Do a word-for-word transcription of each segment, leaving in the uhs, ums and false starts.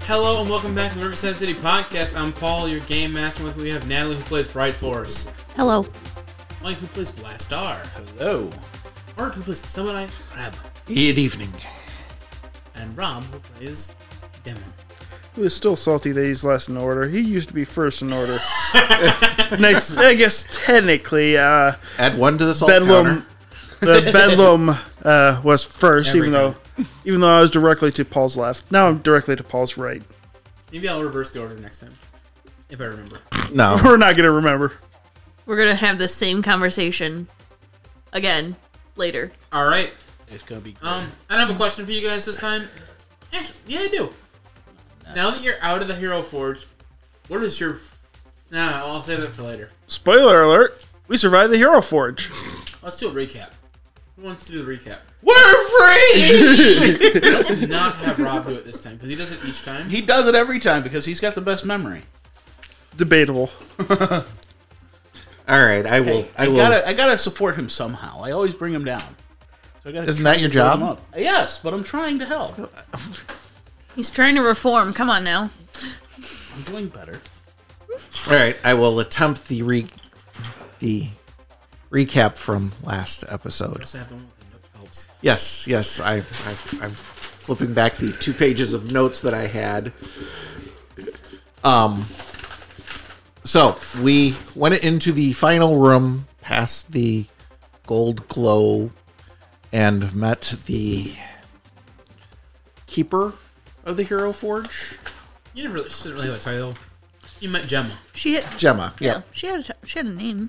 Hello and welcome back to the Riverside City Podcast. I'm Paul, your game master. With me we have Natalie, who plays Bright Force. Hello. Mike, who plays Blastar. Hello. Art, who plays Samurai Crab. Good evening. And Rob, who plays Demon. Who is still salty that he's last in order. He used to be first in order. Next, I guess technically, uh, Add one to the salt Bedlam, counter. the Bedlam uh, was first, Every even time. though, even though I was directly to Paul's left. Now I'm directly to Paul's right. Maybe I'll reverse the order next time, if I remember. No. We're not gonna remember. We're going to have the same conversation again later. All right. It's gonna be great. Um, I don't have a question for you guys this time. Actually, yeah, I do. Now that you're out of the Hero Forge, what is your... Nah, I'll save that for later. Spoiler alert: we survived the Hero Forge. Let's do a recap. Who wants to do the recap? We're free! Let's not have Rob do it this time, because he does it each time. He does it every time because he's got the best memory. Debatable. All right, I will. Hey, I I will. gotta, I gotta support him somehow. I always bring him down. So I gotta Isn't try that your to build job? him up. Yes, but I'm trying to help. He's trying to reform. Come on now. I'm doing better. All right, I will attempt the re the recap from last episode. Also have the one with the note helps. Yes, yes, I, I I'm flipping back the two pages of notes that I had. Um. So we went into the final room, past the gold glow, and met the keeper of the Hero Forge, You never really, she didn't really have a title. You met Gemma. She had, Gemma. yeah, Yeah. she had a, she had a name.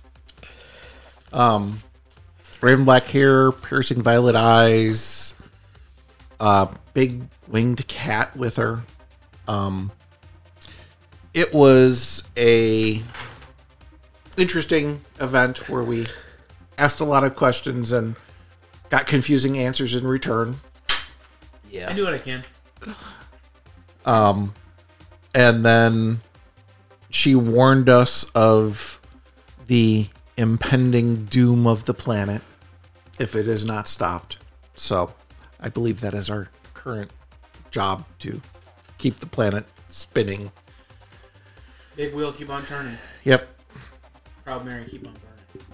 Um, raven black hair, piercing violet eyes, uh, big winged cat with her. Um, it was a interesting event where we asked a lot of questions and got confusing answers in return. Yeah. I do what I can. Um, and then she warned us of the impending doom of the planet if it is not stopped. So I believe that is our current job, to keep the planet spinning. Big wheel, keep on turning. Yep. Proud Mary, keep on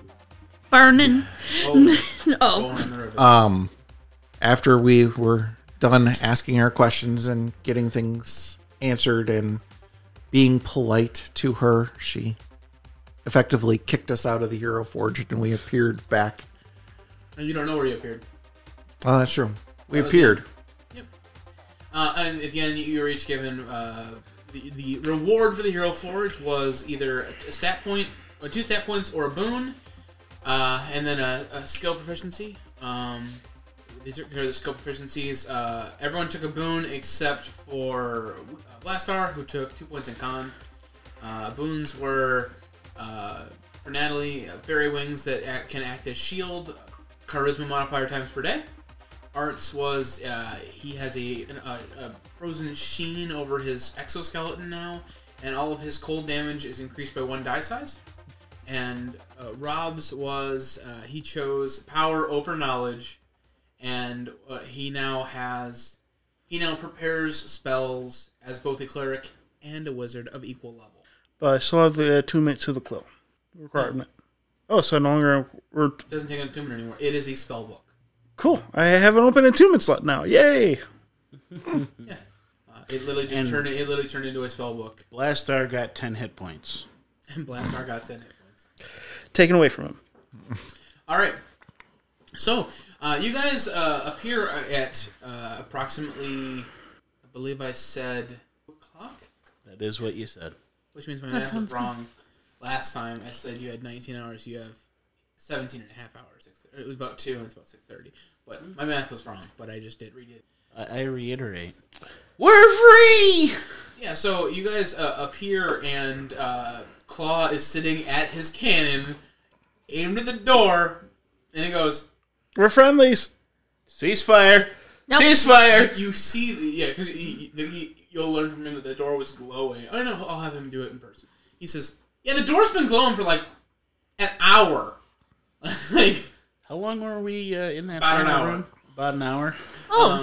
burning. Burning. Oh, Oh. going on the river. Um, after we were done asking our questions and getting things answered and being polite to her, she effectively kicked us out of the Hero Forge and we appeared back. And you don't know where you appeared. Oh, that's true. We That was appeared. Yep. Uh, and at the end, you were each given uh, the the reward for the Hero Forge was either a stat point, or two stat points, or a boon, uh, and then a, a skill proficiency. Um, these are the skill proficiencies. Uh, everyone took a boon except for uh, Blastar, who took two points in con. Uh, boons were uh, for Natalie, uh, fairy wings that act, can act as shield, charisma modifier times per day. Arts was uh, he has a, an, a, a frozen sheen over his exoskeleton now, and all of his cold damage is increased by one die size. And uh, Rob's was uh, he chose power over knowledge, and uh, he now has he now prepares spells as both a cleric and a wizard of equal level. But I still have the attunement to the quill requirement. Oh, so no longer we're It doesn't take an attunement anymore. It is a spell book. cool. I have an open attunement slot now. Yay! Yeah, uh, it literally just And- turned it literally turned into a spell book, Blastar got ten hit points. and Blastar got ten hit points. Taken away from him. All right. So, uh, you guys uh, appear at uh, approximately, I believe I said, two o'clock? That is what you said. Which means my That math was sounds wrong. Last time I said you had nineteen hours, you have seventeen and a half hours. It was about two and it's about six thirty. But my math was wrong, but I just did read it. I, I reiterate. We're free! Yeah, so you guys uh, appear and uh, Claw is sitting at his cannon, aimed at the door, and it goes... We're friendlies. Ceasefire! Nope. Ceasefire! You see, the, yeah, because he, he, you'll learn from him that the door was glowing. I don't know, I'll have him do it in person. He says, yeah, the door's been glowing for like an hour. Like, How long were we uh, in that About an final hour. room? About an hour. Oh, um, All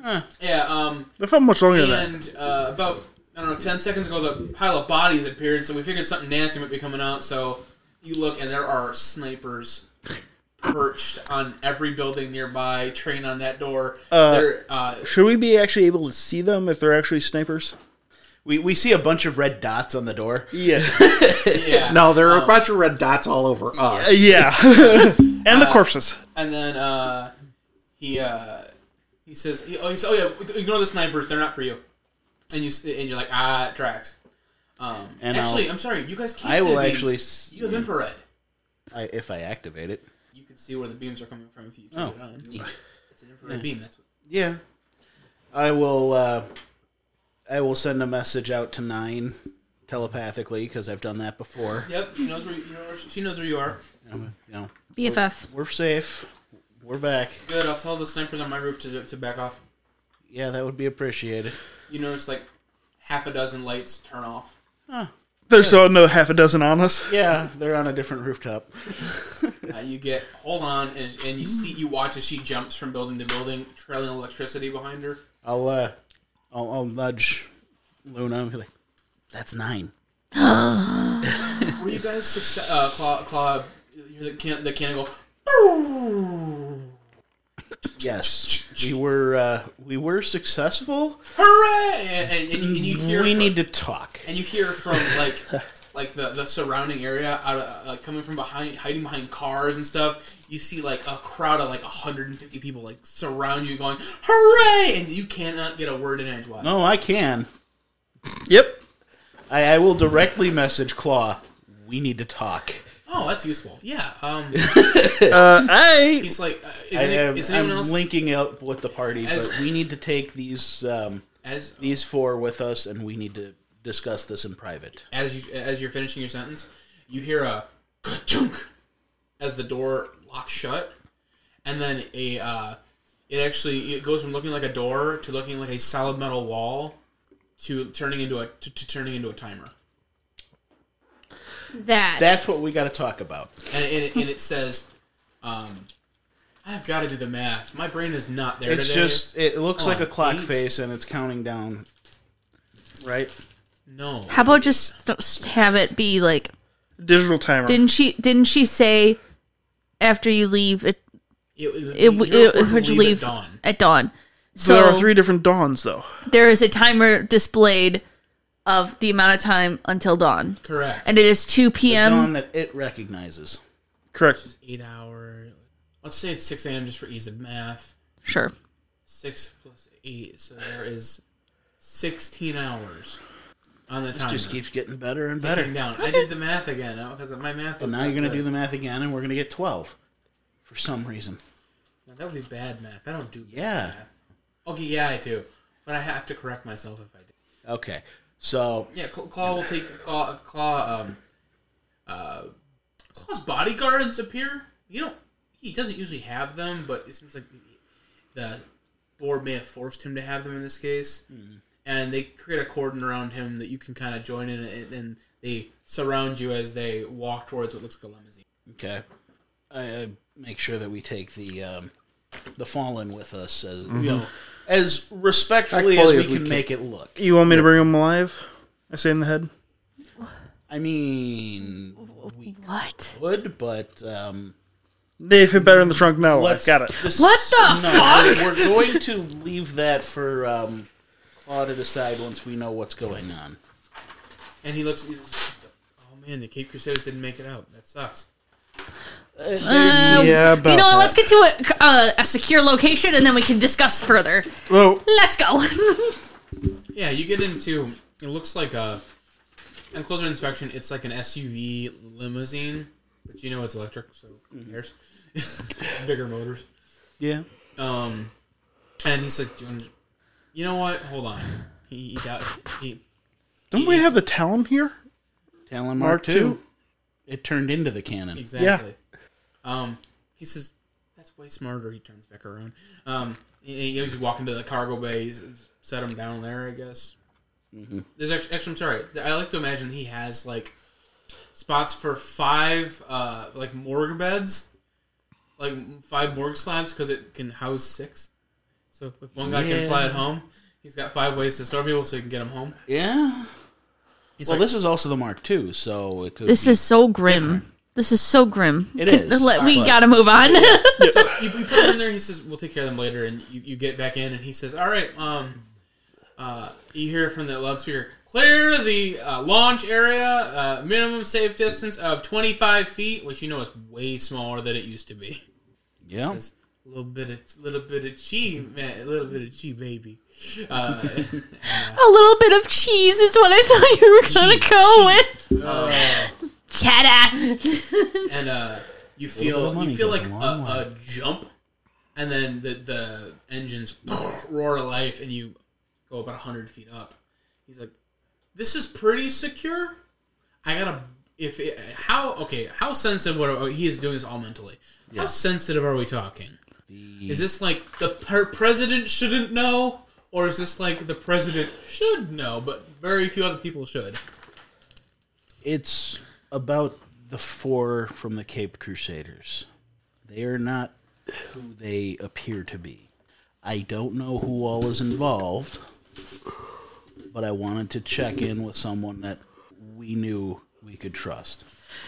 Huh. Yeah. Um. They felt much longer than that. And uh, about I don't know, ten seconds ago, the pile of bodies appeared. So we figured something nasty might be coming out. So you look, and there are snipers perched on every building nearby, trained on that door. Uh, They're, uh, Should we be actually able to see them if they're actually snipers? We we see a bunch of red dots on the door. Yeah. yeah. No, there are Um, a bunch of red dots all over us. yeah. And the corpses. And then uh, he uh, he says, he, oh, he says, "Oh yeah, ignore the snipers. They're not for you." And you and you're like, "Ah, it tracks." Um, And actually, I'll- I'm sorry. You guys can't. I see will the beams. actually s- You have infrared. I, if I activate it. You can see where the beams are coming from if you turn Oh, it on. neat. It's an infrared beam. That's what. Yeah. I will. Uh, I will send a message out to Nine telepathically because I've done that before. Yep. She knows where you, you know, where she, she knows where you are. Um, you know, B F F. we're safe. We're back. Good. I'll tell the snipers on my roof to to back off. Yeah, that would be appreciated. You notice like half a dozen lights turn off. There's still another half a dozen on us. Yeah, they're on a different rooftop. Uh, you get hold on, and, and you see you watch as she jumps from building to building, trailing electricity behind her. I'll uh, I'll, I'll nudge Luna and be like, "That's Nine." Were you guys success? Uh, Claw, Claw, the can the cannon go. "Boo!" Yes, we were. Uh, we were successful. Hooray! And, and, and, you, and you hear We from, need to talk. and you hear from like like the, the surrounding area out of, like coming from behind, hiding behind cars and stuff. You see like a crowd of like one hundred fifty people like surround you, going hooray! And you cannot get a word in edgewise. No, I can. Yep. I, I will directly message Claw. We need to talk. Oh, that's useful. Yeah. Um. Uh, I He's like, uh, is, I any, am, is anyone I'm else linking up with the party, As- but we need to take these um, as these four with us, and we need to discuss this in private. as you as you're finishing your sentence, you hear a ka-chunk as the door locks shut, and then a uh, it actually it goes from looking like a door to looking like a solid metal wall to turning into a to, to turning into a timer. That. That's what we got to talk about. And it, and it, and it says, um, "I've got to do the math. My brain is not there It's today." just it looks Oh, like a clock eight. face, and it's counting down. Right? no. How about just just have it be like? digital timer. Didn't she? Didn't she say after you leave it? It, It, it, would- it, it would leave leave at dawn. at dawn. so So there are three different dawns, though. there is a timer displayed of the amount of time until dawn, Correct. and it is two The p.m. dawn that it recognizes. Correct. Eight hour. Let's say it's six a.m. just for ease of math. Sure. Six plus eight, so there is sixteen hours on the It timer. just keeps getting better and Ticking better. down. I did the math again because my math. But now you're going to do the math again, and we're going to get twelve for some reason. That would be bad math. I don't do. Bad Yeah. Math. Okay, yeah, I do, but I have to correct myself if I do. Okay, so Yeah, Cl- Claw will take Claw. Claw. Um. Uh. Claw's bodyguards appear. You don't. He doesn't usually have them, but it seems like the board may have forced him to have them in this case. Mm. And they create a cordon around him that you can kind of join in, and, and they surround you as they walk towards what looks like a limousine. okay, I, I make sure that we take the um, the fallen with us as Mm-hmm. you know as respectfully as Fully we as we can can. make it look. You want me to bring him alive? I say in the head. I mean, we What? would, but um, They fit better in the trunk now. I've let's got it. dis- What the no, fuck? We're, we're going to leave that for um, Claw to decide once we know what's going on. And he looks. He's, oh man, the Cape Crusaders didn't make it out. That sucks. Um, Yeah, about you know what? that. Let's get to a, a, a secure location, and then we can discuss further. Well, Let's go. Yeah, you get into. It looks like a. On closer inspection, it's like an S U V limousine, but you know it's electric, so who cares? Bigger motors. Yeah. Um, and he's like, "Do you want- you know what? Hold on. He, he got he. don't we have the Talon here? Talon Mark Mark two. two. It turned into the cannon. Exactly. Um, he says, "That's way smarter." He turns back around. Um, he, he's walking to the cargo bay. He's set him down there, I guess. Mm-hmm. There's actually, actually, I'm sorry. I like to imagine he has like spots for five, uh, like morgue beds, like five morgue slabs because it can house six. So if one guy can Yeah. fly it home, he's got five ways to store people so he can get them home. Yeah. He's Well, like, this is also the Mark two, so it could This be is so grim. This is so grim. It Can- is, Let, we but- gotta move on. so you, you put him in there. He says, "We'll take care of them later." And you, you get back in, and he says, "All right." Um, uh, you hear from the loudspeaker, "Clear the uh, launch area. Uh, minimum safe distance of twenty-five feet," which you know is way smaller than it used to be. Yeah. Says, a little bit of little bit of chi, man. A little bit of chi, baby. Uh, A little bit of cheese is what I thought you were gonna Cheese, go cheese. with. Cheddar. and uh, you bit feel of money you feel goes like a a, long way. a jump, and then the the engines roar to life, and you go about hundred feet up. He's like, "This is pretty secure. I gotta if it, how okay how sensitive? What are, he is doing this all mentally. How sensitive are we talking? The, Is this like the per- president shouldn't know, or is this like the president should know, but very few other people should?" it's about the four from the Cape Crusaders. They are not who they appear to be. I don't know who all is involved, but I wanted to check in with someone that we knew we could trust.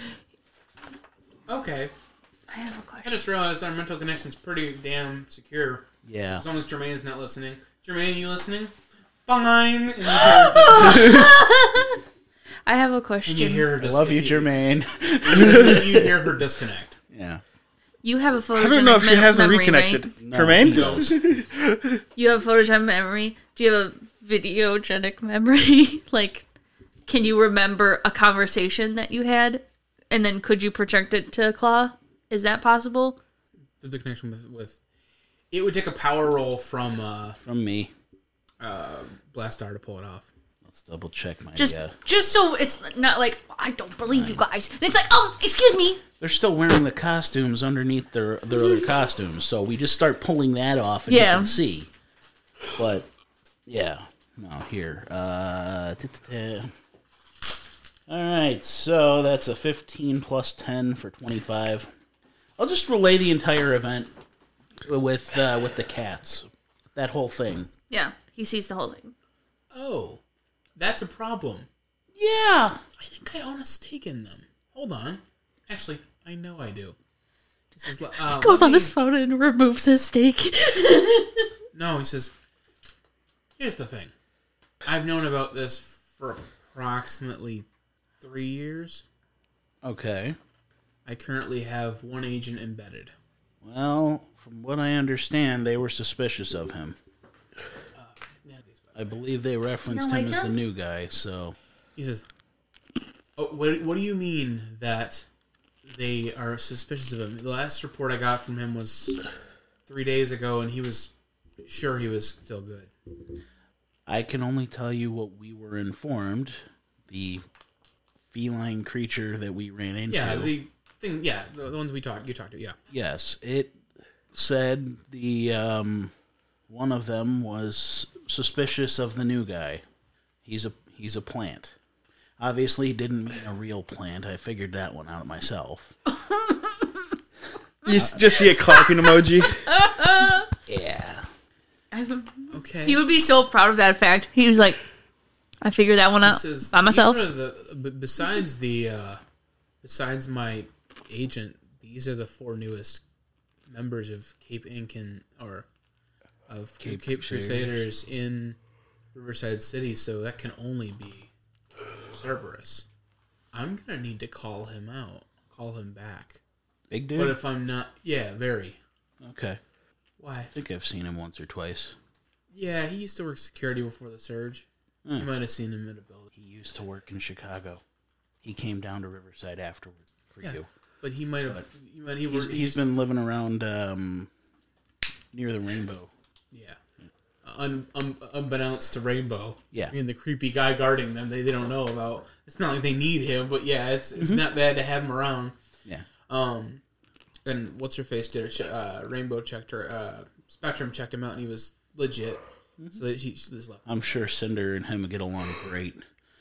Okay. I have a I question. just realized our mental connection's pretty damn secure. Yeah. As long as Jermaine's not listening. Jermaine, you listening? Fine. And you hear, I have a and question. you hear her I dis- love you, Jermaine. You, you hear her disconnect. Yeah. You have a photogenic I don't know if she mem- hasn't memory, reconnected. right? No, Tremaine? he does. You have a photogenic memory. Do you have a videogenic memory? Like, can you remember a conversation that you had, and then could you project it to Claw? Is that possible? The connection with, with... It would take a power roll from uh, From me. uh, Blastar to pull it off. Let's double check my. Just, uh, just so it's not like I don't believe you guys. And it's like, oh, excuse me. They're still wearing the costumes underneath their their other costumes, so we just start pulling that off and Yeah. you can see. But yeah, no, here. Uh, ta-ta-ta. All right, so that's a fifteen plus ten for twenty-five. I'll just relay the entire event with uh, with the cats. That whole thing. Yeah, he sees the whole thing. Oh, that's a problem. Yeah. I think I own a stake in them. Hold on. Actually, I know I do. He says, uh, Goes let on me- his phone and removes his stake. No, he says, here's the thing. I've known about this for approximately three years. Okay. I currently have one agent embedded. Well, from what I understand, they were suspicious of him. I believe they referenced You don't him like as the them? new guy, so... He says, oh, what, what do you mean that they are suspicious of him? The last report I got from him was three days ago, and he was sure he was still good. I can only tell you what we were informed. The feline creature that we ran into. Yeah, the thing, yeah, the, the ones we talked, you talked to, yeah. Yes, it said the um, one of them was suspicious of the new guy. He's a he's a plant. Obviously, he didn't mean a real plant. I figured that one out myself. You s- just see a clapping emoji. Yeah. I'm, Okay. he would be so proud of that fact. He was like, I figured that one out This is- by myself. These are the, b- besides the, uh, besides my agent, these are the four newest members of Cape Inc and or of Cape, Cape Cape Crusaders. in Riverside City. So that can only be Cerberus. I'm gonna need to call him out, call him back. Big dude? But if I'm not, yeah, very. Okay. Why? I think I've seen him once or twice. Yeah, he used to work security before the surge. You might have seen him in a building. He used to work in Chicago. He came down to Riverside afterward for Yeah, you. but he might have. He might. He He's, worked. he's been living around um, near the Rainbow. Yeah. Un, un, unbeknownst to Rainbow. Yeah. I mean, the creepy guy guarding them, they, they don't know about. It's not like they need him, but yeah, it's it's not bad to have him around. Yeah. Um, and what's her face did a che- uh, Rainbow checked her. Uh, Spectrum checked him out, and he was legit. So that she, she just left. I'm sure Cinder and him would get along great.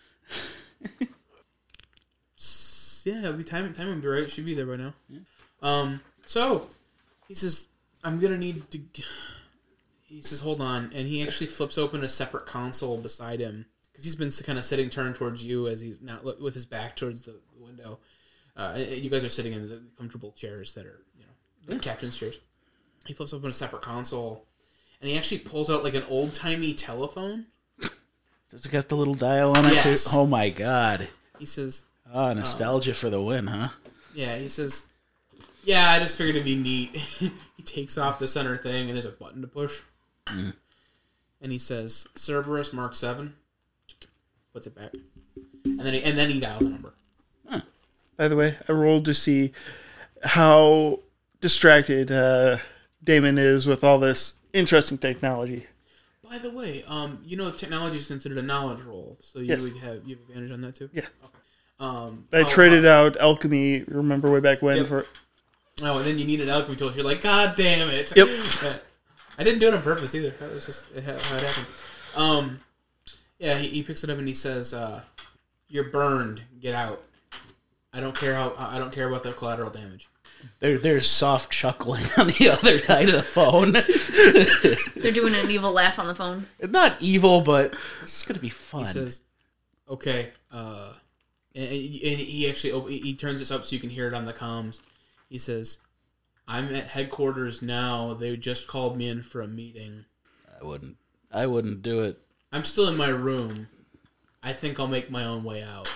Yeah, it'll be time. Time would be right. She'd be there by now. Um. So he says, "I'm gonna need to." he says, "Hold on," and he actually flips open a separate console beside him because he's been kind of sitting turned towards you as he's not look, with his back towards the window. Uh, you guys are sitting in the comfortable chairs that are, you know, the captain's chairs. He flips open a separate console, and he actually pulls out like an old timey telephone. Does it got the little dial on it Yes. too? Oh my god! He says, Ah, nostalgia for the win, huh? "Yeah." He says, "Yeah, I just figured it'd be neat." He takes off the center thing, and there's a button to push. Mm. And he says, "Cerberus Mark Seven." Puts it back, and then he, and then he dialed the number. By the way, I rolled to see how distracted uh, Damon is with all this interesting technology. By the way, um, you know technology is considered a knowledge roll, so you Yes. would have you have advantage on that too. Yeah. Okay. Um, I oh, traded uh, out alchemy, remember way back when, Yep. for Oh, and then you needed alchemy tools. You're like, God damn it! Yep. I didn't do it on purpose either. That was just how it happened. Um, yeah, he, he picks it up and he says, uh, "You're burned. Get out. I don't care how. I don't care about the collateral damage." There, there's soft chuckling on the other side of the phone. They're doing an evil laugh on the phone. It's not evil, but it's gonna be fun. He says, "Okay." Uh, and, and he actually op- he turns this up so you can hear it on the comms. He says, "I'm at headquarters now. They just called me in for a meeting. I wouldn't. I wouldn't do it. I'm still in my room. I think I'll make my own way out."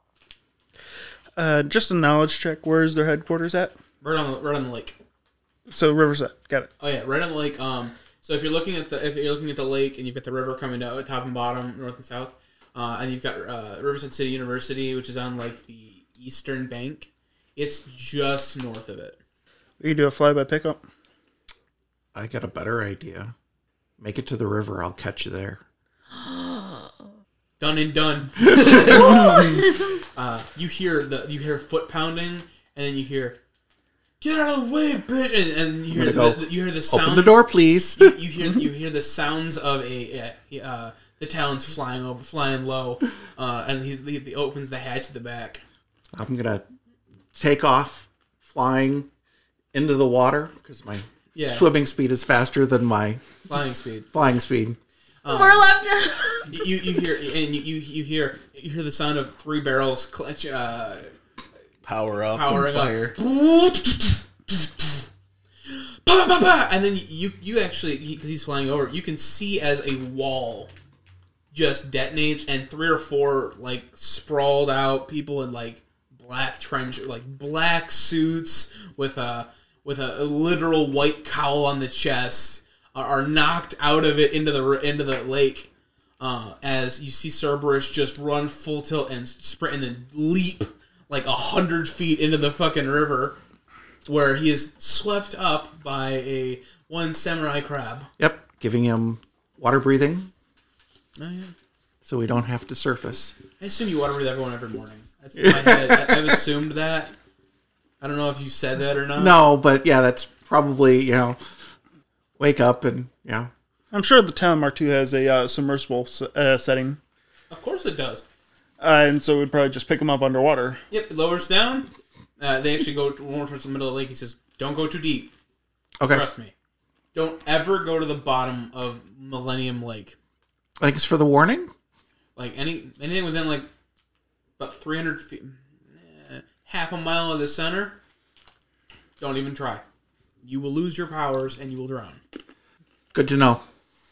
uh, just a knowledge check. Where's their headquarters at? Right on the right on the lake. So Riverside, got it. Oh yeah, right on the lake. Um, so if you're looking at the if you're looking at the lake and you've got the river coming down top and bottom, north and south, uh, and you've got uh, Riverside City University, which is on like the eastern bank. It's just north of it. We can do a fly-by pickup. I got a better idea. Make it to the river. I'll catch you there. Done and done. uh, you hear the you hear foot pounding, and then you hear, "Get out of the way, bitch!" And, and you hear the, go. the, you hear the sounds. Open the door, please. you, you hear you hear the sounds of a uh, uh, the talon's flying over, flying low, uh, and he, he, he opens the hatch at the back. I'm gonna take off, flying into the water because my Yeah. swimming speed is faster than my Flying speed. flying speed. We're left. You you hear and you, you you hear you hear the sound of three barrels clench, uh, Power up. powering and fire. up. Pa, pa, pa, and then you you actually because he's flying over, you can see as a wall just detonates and three or four like sprawled out people in like black trench like black suits with a with a, a literal white cowl on the chest are, are knocked out of it into the into the lake. Uh, as you see Cerberus just run full tilt and sprint and then leap like a hundred feet into the fucking river, where he is swept up by a one samurai crab. Yep, giving him water breathing Oh yeah, so we don't have to surface. I assume you water breathe everyone every morning. That's in my head. I, I've assumed that. I don't know if you said that or not. No, but yeah, that's probably, you know, wake up and, you know. I'm sure the Talon Mark two has a uh, submersible uh, setting, Of course it does. uh, and so we'd probably just pick them up underwater. Yep, it lowers down. Uh, they actually go more towards the middle of the lake. He says, "Don't go too deep. Okay. Trust me. Don't ever go to the bottom of Millennium Lake. Thanks for the warning. Like any anything within like about three hundred feet, eh, half a mile of the center. Don't even try. You will lose your powers and you will drown. Good to know.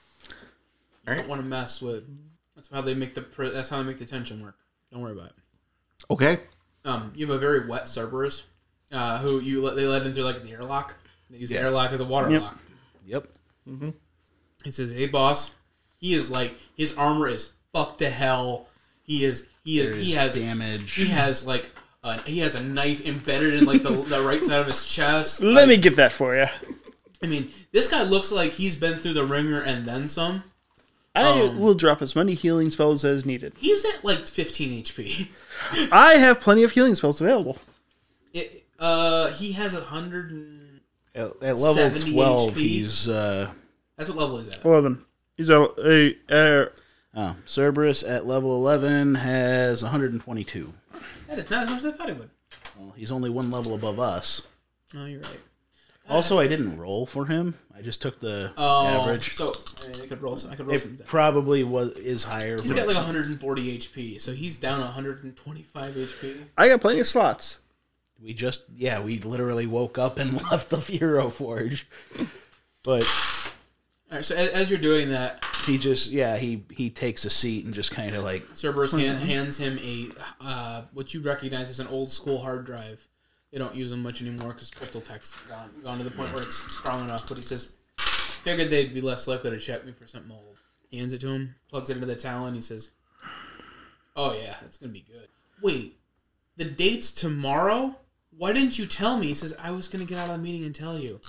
You don't want to mess with. That's how they make the. pr- That's how they make the tension work. Don't worry about it. Okay. Um, you have a very wet Cerberus, uh, who you let, they let in through like the airlock. They use the Yeah. airlock as a water Yep. lock. Yep. He says, "Hey, boss." He is like his armor is fucked to hell. He is. He is. There's he has damage. He has like. A, he has a knife embedded in like the, the right side of his chest. Let Like, me get that for you. I mean, this guy looks like he's been through the ringer and then some. I Um, will drop as many healing spells as needed. He's at like fifteen H P. I have plenty of healing spells available. It, uh, he has a hundred. And, At, at level seventy twelve, H P. he's uh, that's what level he's at. eleven. He's at a. Uh, oh, Cerberus at level eleven has one hundred twenty-two. That is not as much as I thought he would. Well, he's only one level above us. Oh, you're right. Also, I didn't roll for him. I just took the Oh, average. So I, mean, I could roll. Some, I could roll some. It probably was is higher. He's but- got like one hundred forty H P, so he's down one hundred twenty-five H P. I got plenty of slots. We just, yeah, we literally woke up and left the Hero Forge. But All right, so as, as you're doing that, he just, yeah, he, he takes a seat and just kind of like, Cerberus hand, hands him a uh, what you recognize as an old school hard drive. They don't use them much anymore because Crystal Tech's gone, gone to the point where it's strong enough. But he says, figured they'd be less likely to check me for something old. He hands it to him, plugs it into the Talon. He says, "Oh yeah, it's gonna be good." Wait, the date's tomorrow? Why didn't you tell me? He says, "I was gonna get out of the meeting and tell you."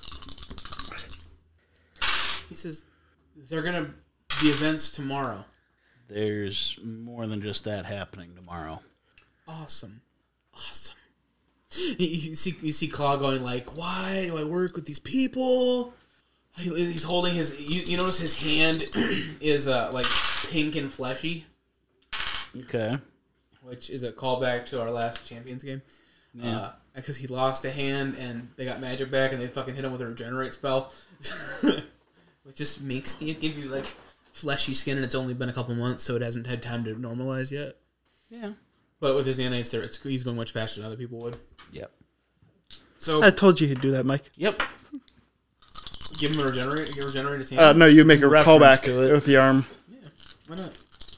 He says, "They're gonna the events tomorrow." there's more than just that happening tomorrow. Awesome, awesome. You, you see, you see Claw going like, "Why do I work with these people?" He, he's holding his. You, you notice his hand is uh, like pink and fleshy, Okay. which is a callback to our last Champions game. Yeah. Because he lost a hand and they got magic back and they fucking hit him with a regenerate spell, which just makes it gives you like fleshy skin and it's only been a couple months, so it hasn't had time to normalize yet. Yeah. But with his nanites there, it's he's going much faster than other people would. Yep. So I told you he'd do that, Mike. yep. Give him a regenerate. Give regenerate his hand. Uh, no, you make a Reference callback to it. with the arm. Yeah, why not?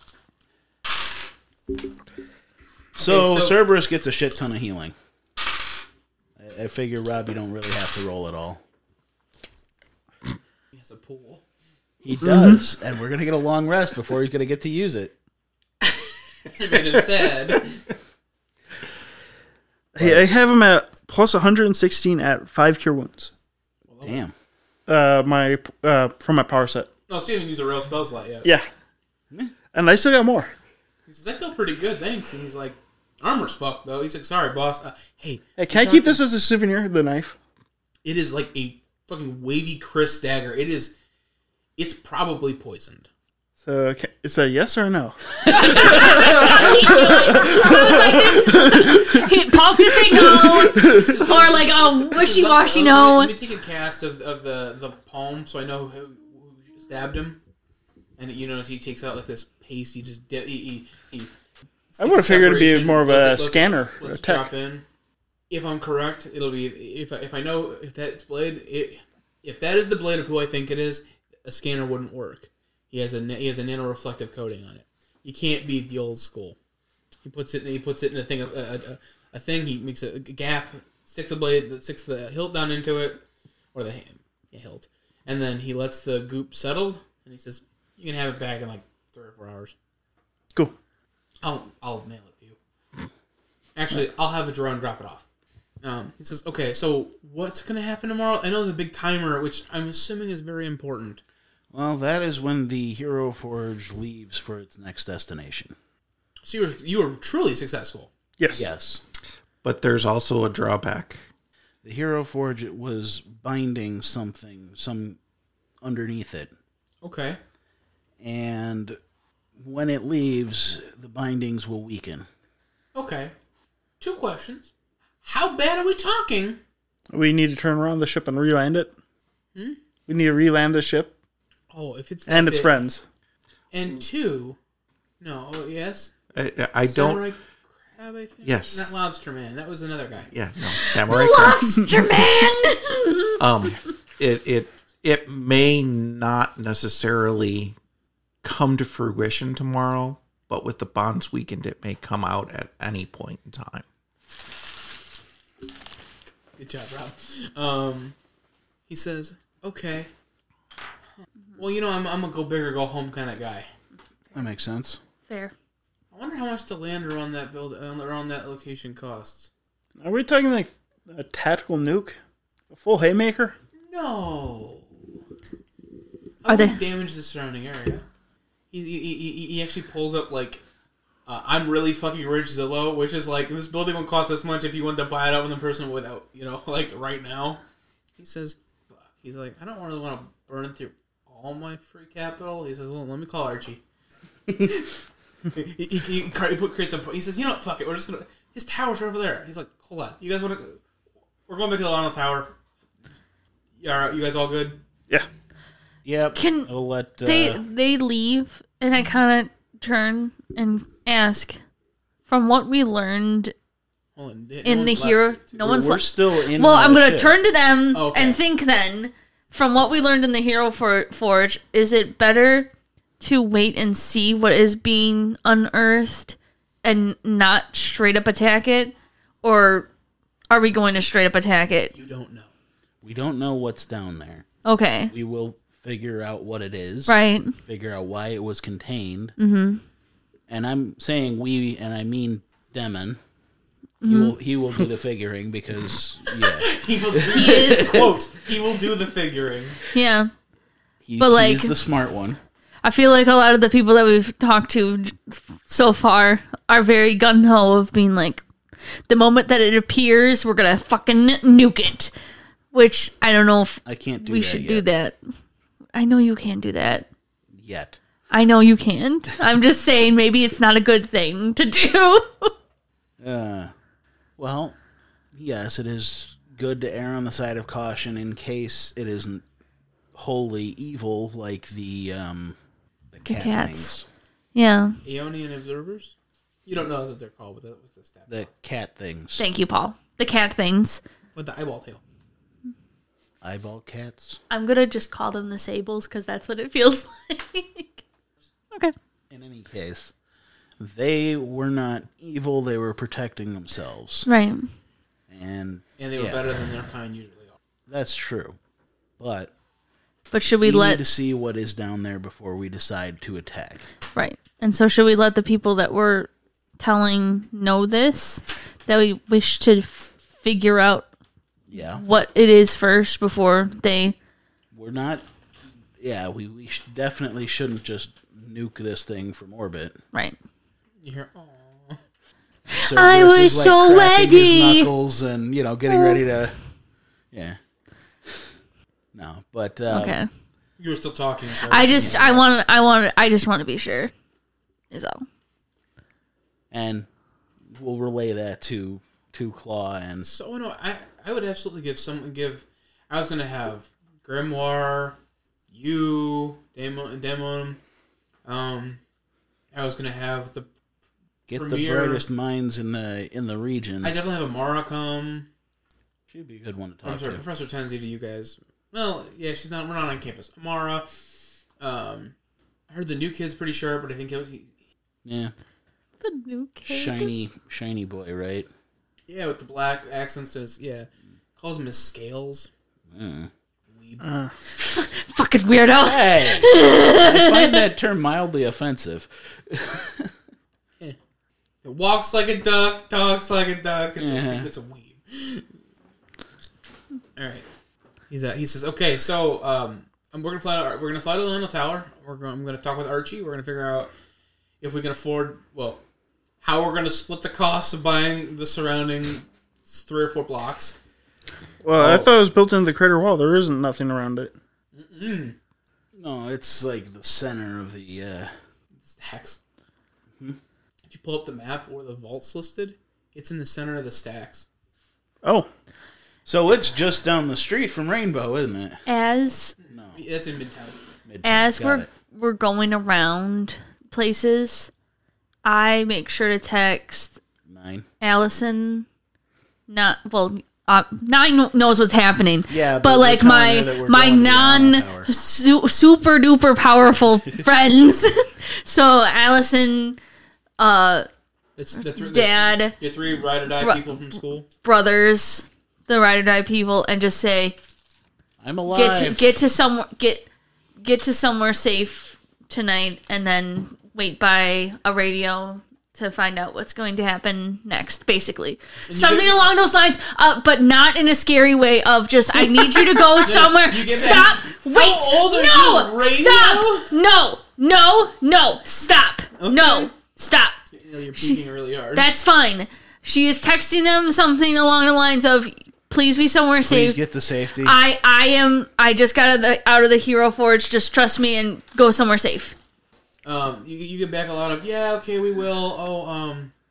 So, Okay, so- Cerberus gets a shit ton of healing. I, I figure, Rob, you don't really have to roll at all. He has a pool. He does, and we're going to get a long rest before he's going to get to use it. I made him sad. Hey, I have him at plus one hundred sixteen at five cure wounds. Damn. Uh, my uh, from my power set. No, so you haven't used a real spell slot yet. Yeah, and I still got more. He says, "I feel pretty good, thanks." And he's like, "Armor's fucked though." He's like, "Sorry, boss. Uh, hey, Hey, can I keep this as a souvenir? The knife. It is like a fucking wavy Chris dagger. It is. It's probably poisoned. So can, it's a yes or a no. He, Paul's gonna say no, or like a wishy-washy let, no. Let me take a cast of, of the, the palm so I know who, who stabbed him. And you notice he takes out like this paste. He just dip, he, he, he I would have figured it'd be separation. more of Let's- a let's- scanner, Let's a tech. drop in. If I'm correct, it'll be if I, if I know if that's blade. It, if that is the blade of who I think it is, a scanner wouldn't work. He has a he has a nano reflective coating on it. You can't beat the old school. He puts it he puts it in a thing a, a, a thing. He makes a gap, sticks the blade, sticks the hilt down into it, or the hand, yeah, hilt, and then he lets the goop settle, and he says, "You can have it back in like three or four hours. Cool. I'll I'll mail it to you. Actually, I'll have a drone drop it off." Um, he says, "Okay, so what's gonna happen tomorrow? I know the big timer, which I'm assuming is very important." Well, that is when the Hero Forge leaves for its next destination. So you were you were truly successful. Yes. Yes. But there's also a drawback. The Hero Forge it was binding something, some underneath it. Okay. And when it leaves, the bindings will weaken. Okay. Two questions. How bad are we talking? We need to turn around the ship and re-land it. Hmm? We need to re-land the ship Oh, if it's that and its big. friends. And two, no, oh, yes. I, I don't. Samurai Crab, I think. Yes. Not Lobster Man. That was another guy. Yeah, no. Samurai Crab. Lobster man. Um, it it it may not necessarily come to fruition tomorrow, but with the bonds weakened, it may come out at any point in time. Good job, Rob. Um, he says, "Okay. Well, you know, I'm I'm a go big or go home kind of guy. That makes sense. Fair. I wonder how much the land around that build around that location costs." Are we talking like a tactical nuke? A full haymaker? No. Are How they- would he damage the surrounding area? He he, he, he actually pulls up like, uh, "I'm really fucking rich Zillow," which is like, this building will cost this much if you want to buy it out with the person without, you know, like right now. He says, "Fuck." He's like, "I don't really want to burn through all my free capital." He says, "Well, let me call Archie." he, he, he, he put creates a. He says, "You know what? Fuck it. We're just gonna. His tower's right over there." He's like, "Hold on. You guys want to? We're going back to the Lionel Tower." Yeah, you guys all good? Yeah. Yep. Can we'll let uh, they they leave, and I kind of turn and ask, from what we learned Hold on, no in the one's hero, left. no we're, one's we're left. still in. Well, the I'm gonna ship. turn to them Okay. and think then, from what we learned in the Hero For- Forge, is it better to wait and see what is being unearthed and not straight up attack it? Or are we going to straight up attack it? You don't know. We don't know what's down there. Okay. We will figure out what it is. Right. Figure out why it was contained. Mm-hmm. And I'm saying we, and I mean Demon. He Mm-hmm. will. He will do the figuring because yeah, He will do He is, quote. He will do the figuring. yeah. he, But, like- he's the smart one. I feel like a lot of the people that we've talked to so far are very gung-ho of being like, the moment that it appears, we're gonna fucking nuke it. Which, I don't know if I can't do we that should yet. do that. I know you can't do that. Yet. I know you can't. I'm just saying maybe it's not a good thing to do. Uh, well, yes, it is good to err on the side of caution in case it isn't wholly evil like the um the cat cats. things. Yeah. Aeonian observers? You don't know what they're called, but that was the stat. The cat things. Thank you, Paul. The cat things. With the eyeball tail. Eyeball cats. I'm gonna just call them the sables because that's what it feels like. Okay. In any case, they were not evil, they were protecting themselves. Right. And And they were yeah, better than their kind usually are. that's true. But But should we, we let need to see what is down there before we decide to attack. right? And so should we let the people that we're telling know this, that we wish to f- figure out Yeah. what it is first before they? We're not. Yeah, we, we sh- definitely shouldn't just nuke this thing from orbit. Right. You hear, oh. So I versus, was so cracking his ready. knuckles and you know getting ready to. Yeah. No, but uh, Okay. You were still talking. So I just I want I want I just want to be sure. Is all. and we'll relay that to to Claw and So no, I I would absolutely give some give. I was gonna have Grimoire, you, Demon, Demon. Um, I was gonna have the. get Premier- the brightest minds in the in the region. I definitely have Amara come. She'd be a good one to talk I'm sorry, to. Professor Tenzi to you guys. Well, yeah, she's not. We're not on campus. Amara. Um, I heard the new kid's pretty sharp, but I think it was, he, Yeah, The new kid. shiny shiny boy, right? yeah, with the black accents. Does yeah, calls him his scales. Mm. Weeb. Fucking weirdo. Hey, I find that term mildly offensive. It walks like a duck, talks like a duck. It's, Yeah. a, it's a weeb. All right. He's uh, he says, okay, so um, we're gonna fly. To, we're gonna fly to the Lino Tower. We're going. I'm gonna talk with Archie. We're gonna figure out if we can afford. Well, how we're gonna split the costs of buying the surrounding three or four blocks. Well, I Oh. thought it was built into the crater wall. There isn't nothing around it. Mm. No, it's like the center of the. Uh, Stacks. If you pull up the map where the vault's listed, it's in the center of the stacks. Oh, so it's just down the street from Rainbow, isn't it? As No, That's in Midtown. Midtown. as Got we're it. we're going around places, I make sure to text Nine. Allison. Not well. Uh, Nine knows what's happening. Yeah, but but, we're like telling my her that we're my going to the Alamo non Tower. su- super duper powerful friends. So Allison, uh, It's the three. Dad, Your three ride or die Bru- people from school. brothers, the ride or die people, and just say I'm alive. get to get to somewhere get get to somewhere safe tonight, and then wait by a radio to find out what's going to happen next. Basically, something get- along those lines, uh, but not in a scary way. Of just I need you to go somewhere. you get Stop. that- Wait. How old are no. you, radio? Stop. No. No. No. Stop. No. Stop. You know, you're peeking really hard. That's fine. She is texting them something along the lines of, "Please be somewhere Please safe. get to safety. I I am. I just got out of the, out of the Hero Forge. Just trust me and go somewhere safe." Um, you, you get back a lot of yeah, okay, we will. Oh, um,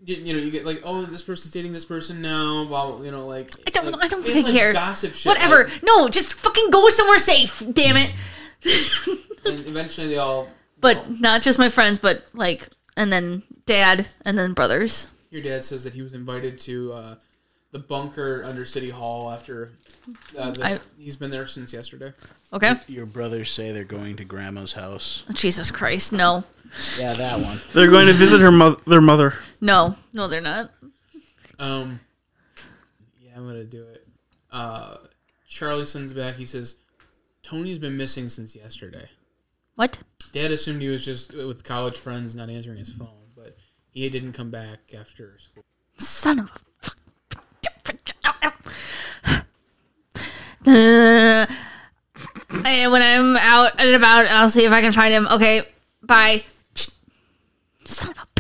You, you know, you get like, oh, this person's dating this person now. Blah, blah, you know, like I don't. like, I don't it's think I like care. Gossip shit. Whatever. Like, No, just fucking go somewhere safe. Damn it. and eventually, they all. But well, not just my friends, but like, and then dad, and then brothers. your dad says that he was invited to uh, the bunker under City Hall after. Uh, the, I- he's been there since yesterday. Okay. Your brothers say they're going to Grandma's house. Jesus Christ, no, Yeah, that one. They're going to visit her mo- their mother. no, no, they're not. Um. Yeah, I'm gonna do it. Uh, Charlie sends back. He says, "Tony's been missing since yesterday." What? Dad assumed he was just with college friends, not answering his phone, but he didn't come back after school. Son of a. Fuck. And when I'm out and about, I'll see if I can find him. Okay, bye. Son of a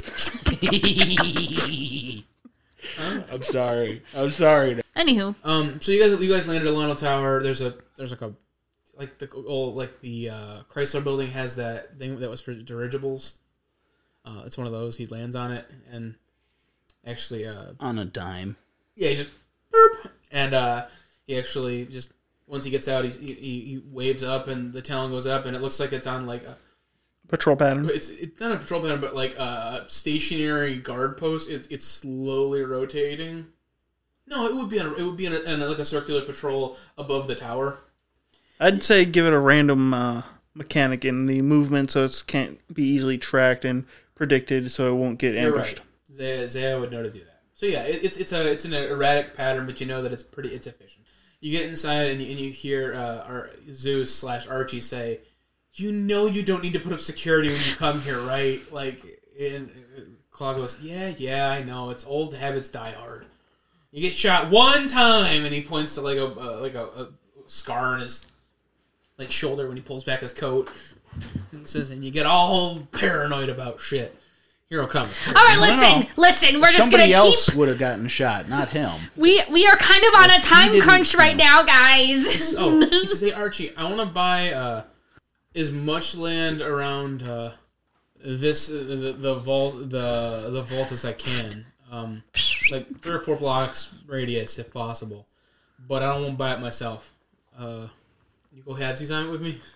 bitch. I'm sorry. I'm sorry. Anywho, Um. So you guys, you guys landed at Lionel Tower. There's a, there's like a, like the old, like the uh, Chrysler Building has that thing that was for dirigibles. Uh, it's one of those. He lands on it and actually, uh, On a dime. yeah, he just boop, and uh, he actually just once he gets out, he, he he waves up and the talon goes up and it looks like it's on like a. Patrol pattern. It's it's not a patrol pattern, but like a stationary guard post. It's it's slowly rotating. No, it would be on a, it would be in, a, in a, like a circular patrol above the tower. I'd say give it a random uh, mechanic in the movement so it can't be easily tracked and predicted, so it won't get You're ambushed. right. Zaya, Zaya would know to do that. So yeah, it, it's it's a it's an erratic pattern, but you know that it's pretty it's efficient. You get inside and you, and you hear uh, our Zeus slash Archie say, "You know you don't need to put up security when you come here, right?" Like, and Claw goes, "Yeah, yeah, I know. It's old habits die hard. You get shot one time," and he points to like a uh, like a, a scar on his like shoulder when he pulls back his coat. And he says, "And you get all paranoid about shit." Hero comes. all right, listen, No. listen. We're just Somebody gonna else keep. would have gotten shot, not him. We we are kind of on a he time didn't, crunch right no. now, guys. Oh, he says, "Hey Archie, I want to buy uh, as much land around uh, this uh, the, the vault the the vault as I can, um, like three or four blocks radius if possible. But I don't want to buy it myself. Uh, you go halvesies on it with me."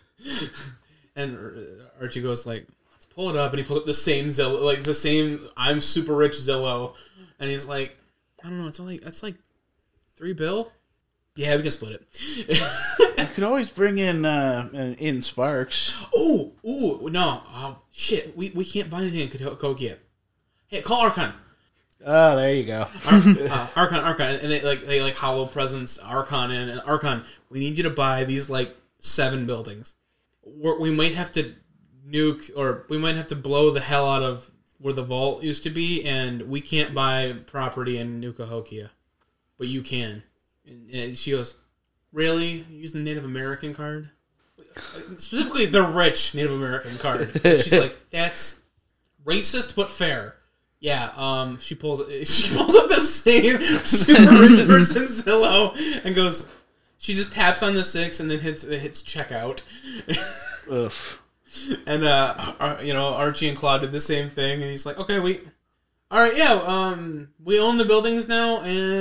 And Archie goes like, "Let's pull it up," and he pulls up the same Zillow, like the same I'm super rich Zillow, and he's like, "I don't know, it's only that's like three bill." Yeah, we can split it. You could always bring in uh, in Sparks. Ooh, ooh, no, oh shit, we, we can't buy anything in Coke yet. Hey, call Archon. Oh, there you go. Ar- uh, Archon, Archon, and they like they like hollow presence Archon in, and Archon, we need you to buy these like seven buildings. We're, we might have to nuke, or we might have to blow the hell out of where the vault used to be, and we can't buy property in New Cahokia, but you can. And, and she goes, "Really? Using the Native American card? Specifically, the rich Native American card." She's like, "That's racist but fair." Yeah, um, she pulls she pulls up the same super rich person Zillow and goes. She just taps on the six and then hits hits checkout. Oof. And uh, Ar- you know, Archie and Claude did the same thing, and he's like, "Okay, wait, all right, yeah, um, we own the buildings now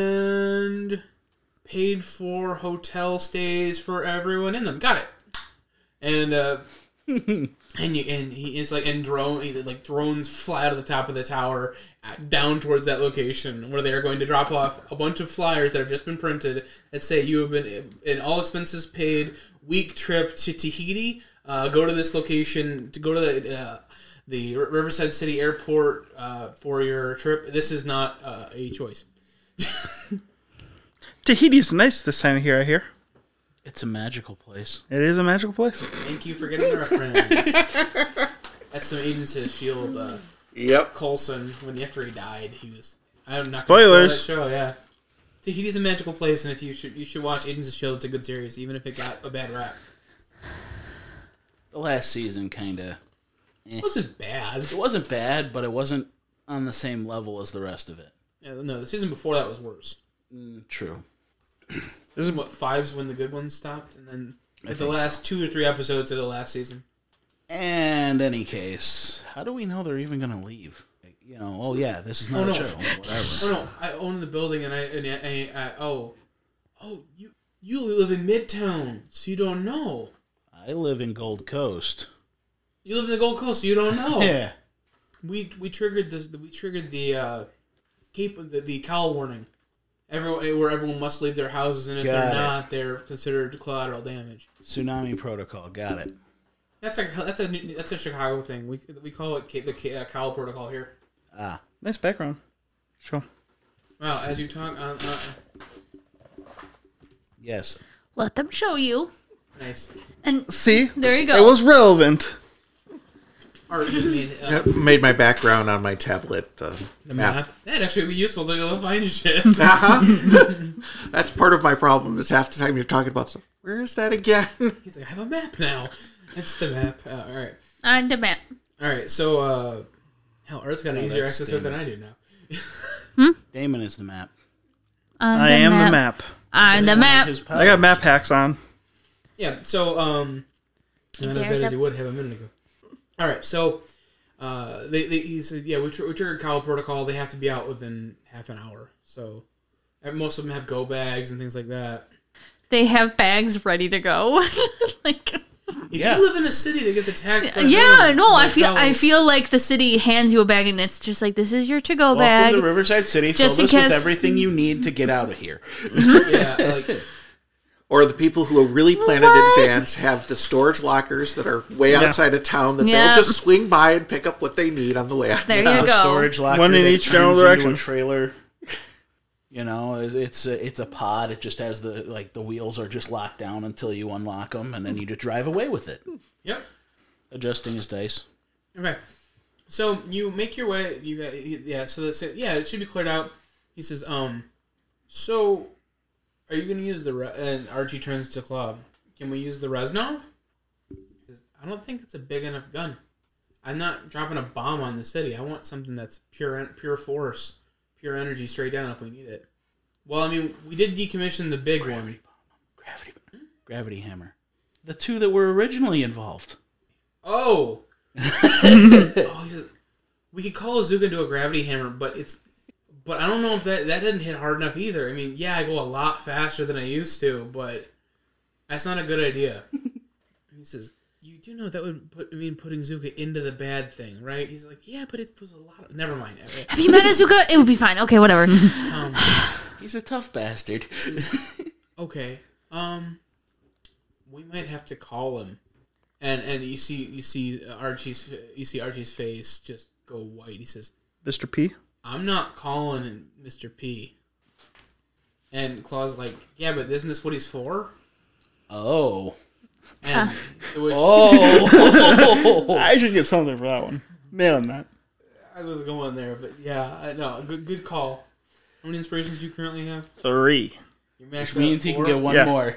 and paid for hotel stays for everyone in them. Got it." And uh, and you and he is like and drone he, like drones fly out of the top of the tower down towards that location where they are going to drop off a bunch of flyers that have just been printed that say you have been in all expenses paid week trip to Tahiti. Uh, go to this location to go to the uh, the Riverside City Airport uh, for your trip. This is not uh, a choice. Tahiti's nice this time of year, I hear. It's a magical place. It is a magical place. Thank you for getting the reference. That's some Agents of S H I E L D. Uh, Yep. Coulson, when after he died, he was. I'm not Spoilers. Gonna spoil that show, yeah. Tahiti's a magical place, and if you should, you should watch Agents of S H I E L D. It's a good series, even if it got a bad rap. The last season kind of... It wasn't bad. It wasn't bad, but it wasn't on the same level as the rest of it. Yeah, no, the season before that was worse. Mm, true. This is what five's when the good ones stopped, and then I the think last two or three episodes of the last season. And any case, how do we know they're even going to leave? you know, oh yeah, this is not Oh, no. a show, whatever. Oh no, I own the building, and I and I, I, I oh, oh you you live in Midtown, so you don't know. I live in Gold Coast. You live in the Gold Coast, so you don't know. Yeah. We we triggered this. We triggered the uh, cape the, the cowl warning. Everyone where everyone must leave their houses, and if Got they're it. not, they're considered collateral damage. Tsunami protocol. Got it. That's a that's a that's a Chicago thing. We we call it ca- the ca- uh, cowl protocol here. Ah. Nice background. Sure. Wow, as you talk on, uh, Yes. Let them show you. nice. And See? there you go. It was relevant. Art just made uh, That made my background on my tablet. Uh, the map. math. That'd actually be useful to be able to find shit. Uh-huh. That's part of my problem. Is half the time you're talking about. So, where is that again? He's like, I have a map now. It's the map. Uh, all right, On demand. all right. So, uh, hell, Art's got an Oh, easier that's access to it than Damon. I do now. Damon is the map. On I am the map. On the map. His I got map hacks on. Yeah. So, um, not as bad There's as a- you would have a minute ago. All right. So, uh, they, they he said, yeah, we, tr- we triggered cowl protocol. They have to be out within half an hour. So, and most of them have go bags and things like that. They have bags ready to go. Like, If Yeah. you live in a city that gets attacked, by yeah, villain- no, by I feel I fellas- feel like the city hands you a bag and it's just like, this is your to-go bag. Welcome to Riverside City. Just Fill in this with case- everything you need to get out of here. Yeah, like. Or the people who are really planning What? in advance have the storage lockers that are way Yeah. outside of town that Yeah. they'll just swing by and pick up what they need on the way out. There of you town. go. Storage locker. One in that each general turns into direction. A trailer. You know, it's it's a, it's a pod. It just has the like the wheels are just locked down until you unlock them, and then you just drive away with it, Yep. adjusting his dice. Okay. So you make your way. You got yeah. So that's it. Yeah, it should be cleared out. He says, um, so are you going to use the Re- and Archie turns to Claw. Can we use the Reznov? He says, I don't think it's a big enough gun. I'm not dropping a bomb on the city. I want something that's pure en- pure force, pure energy straight down if we need it. Well, I mean, we did decommission the big one. Gravity, gravity hammer. The two that were originally involved. Oh. He says, oh, he says, we could call a Zuka into a gravity hammer, but it's, but I don't know if that that didn't hit hard enough either. I mean, yeah, I go a lot faster than I used to, but that's not a good idea. He says, you do know that would put mean putting Zuka into the bad thing, right? He's like, yeah, but it was a lot. Of, never mind. Have you met Azuka? It would be fine. Okay, whatever. Um, He's a tough bastard. okay. Um, we might have to call him, and and you see you see Archie's you see Archie's face just go white. He says, Mister P. I'm not calling Mister P. And Claw's like, yeah, but isn't this what he's for? Oh. And it was, Oh. I should get something for that one. Nailing that. I was going there, but yeah, I know. Good, good call. How many inspirations do you currently have? Three. You're Which maxed means out he can four? get one Yeah. more.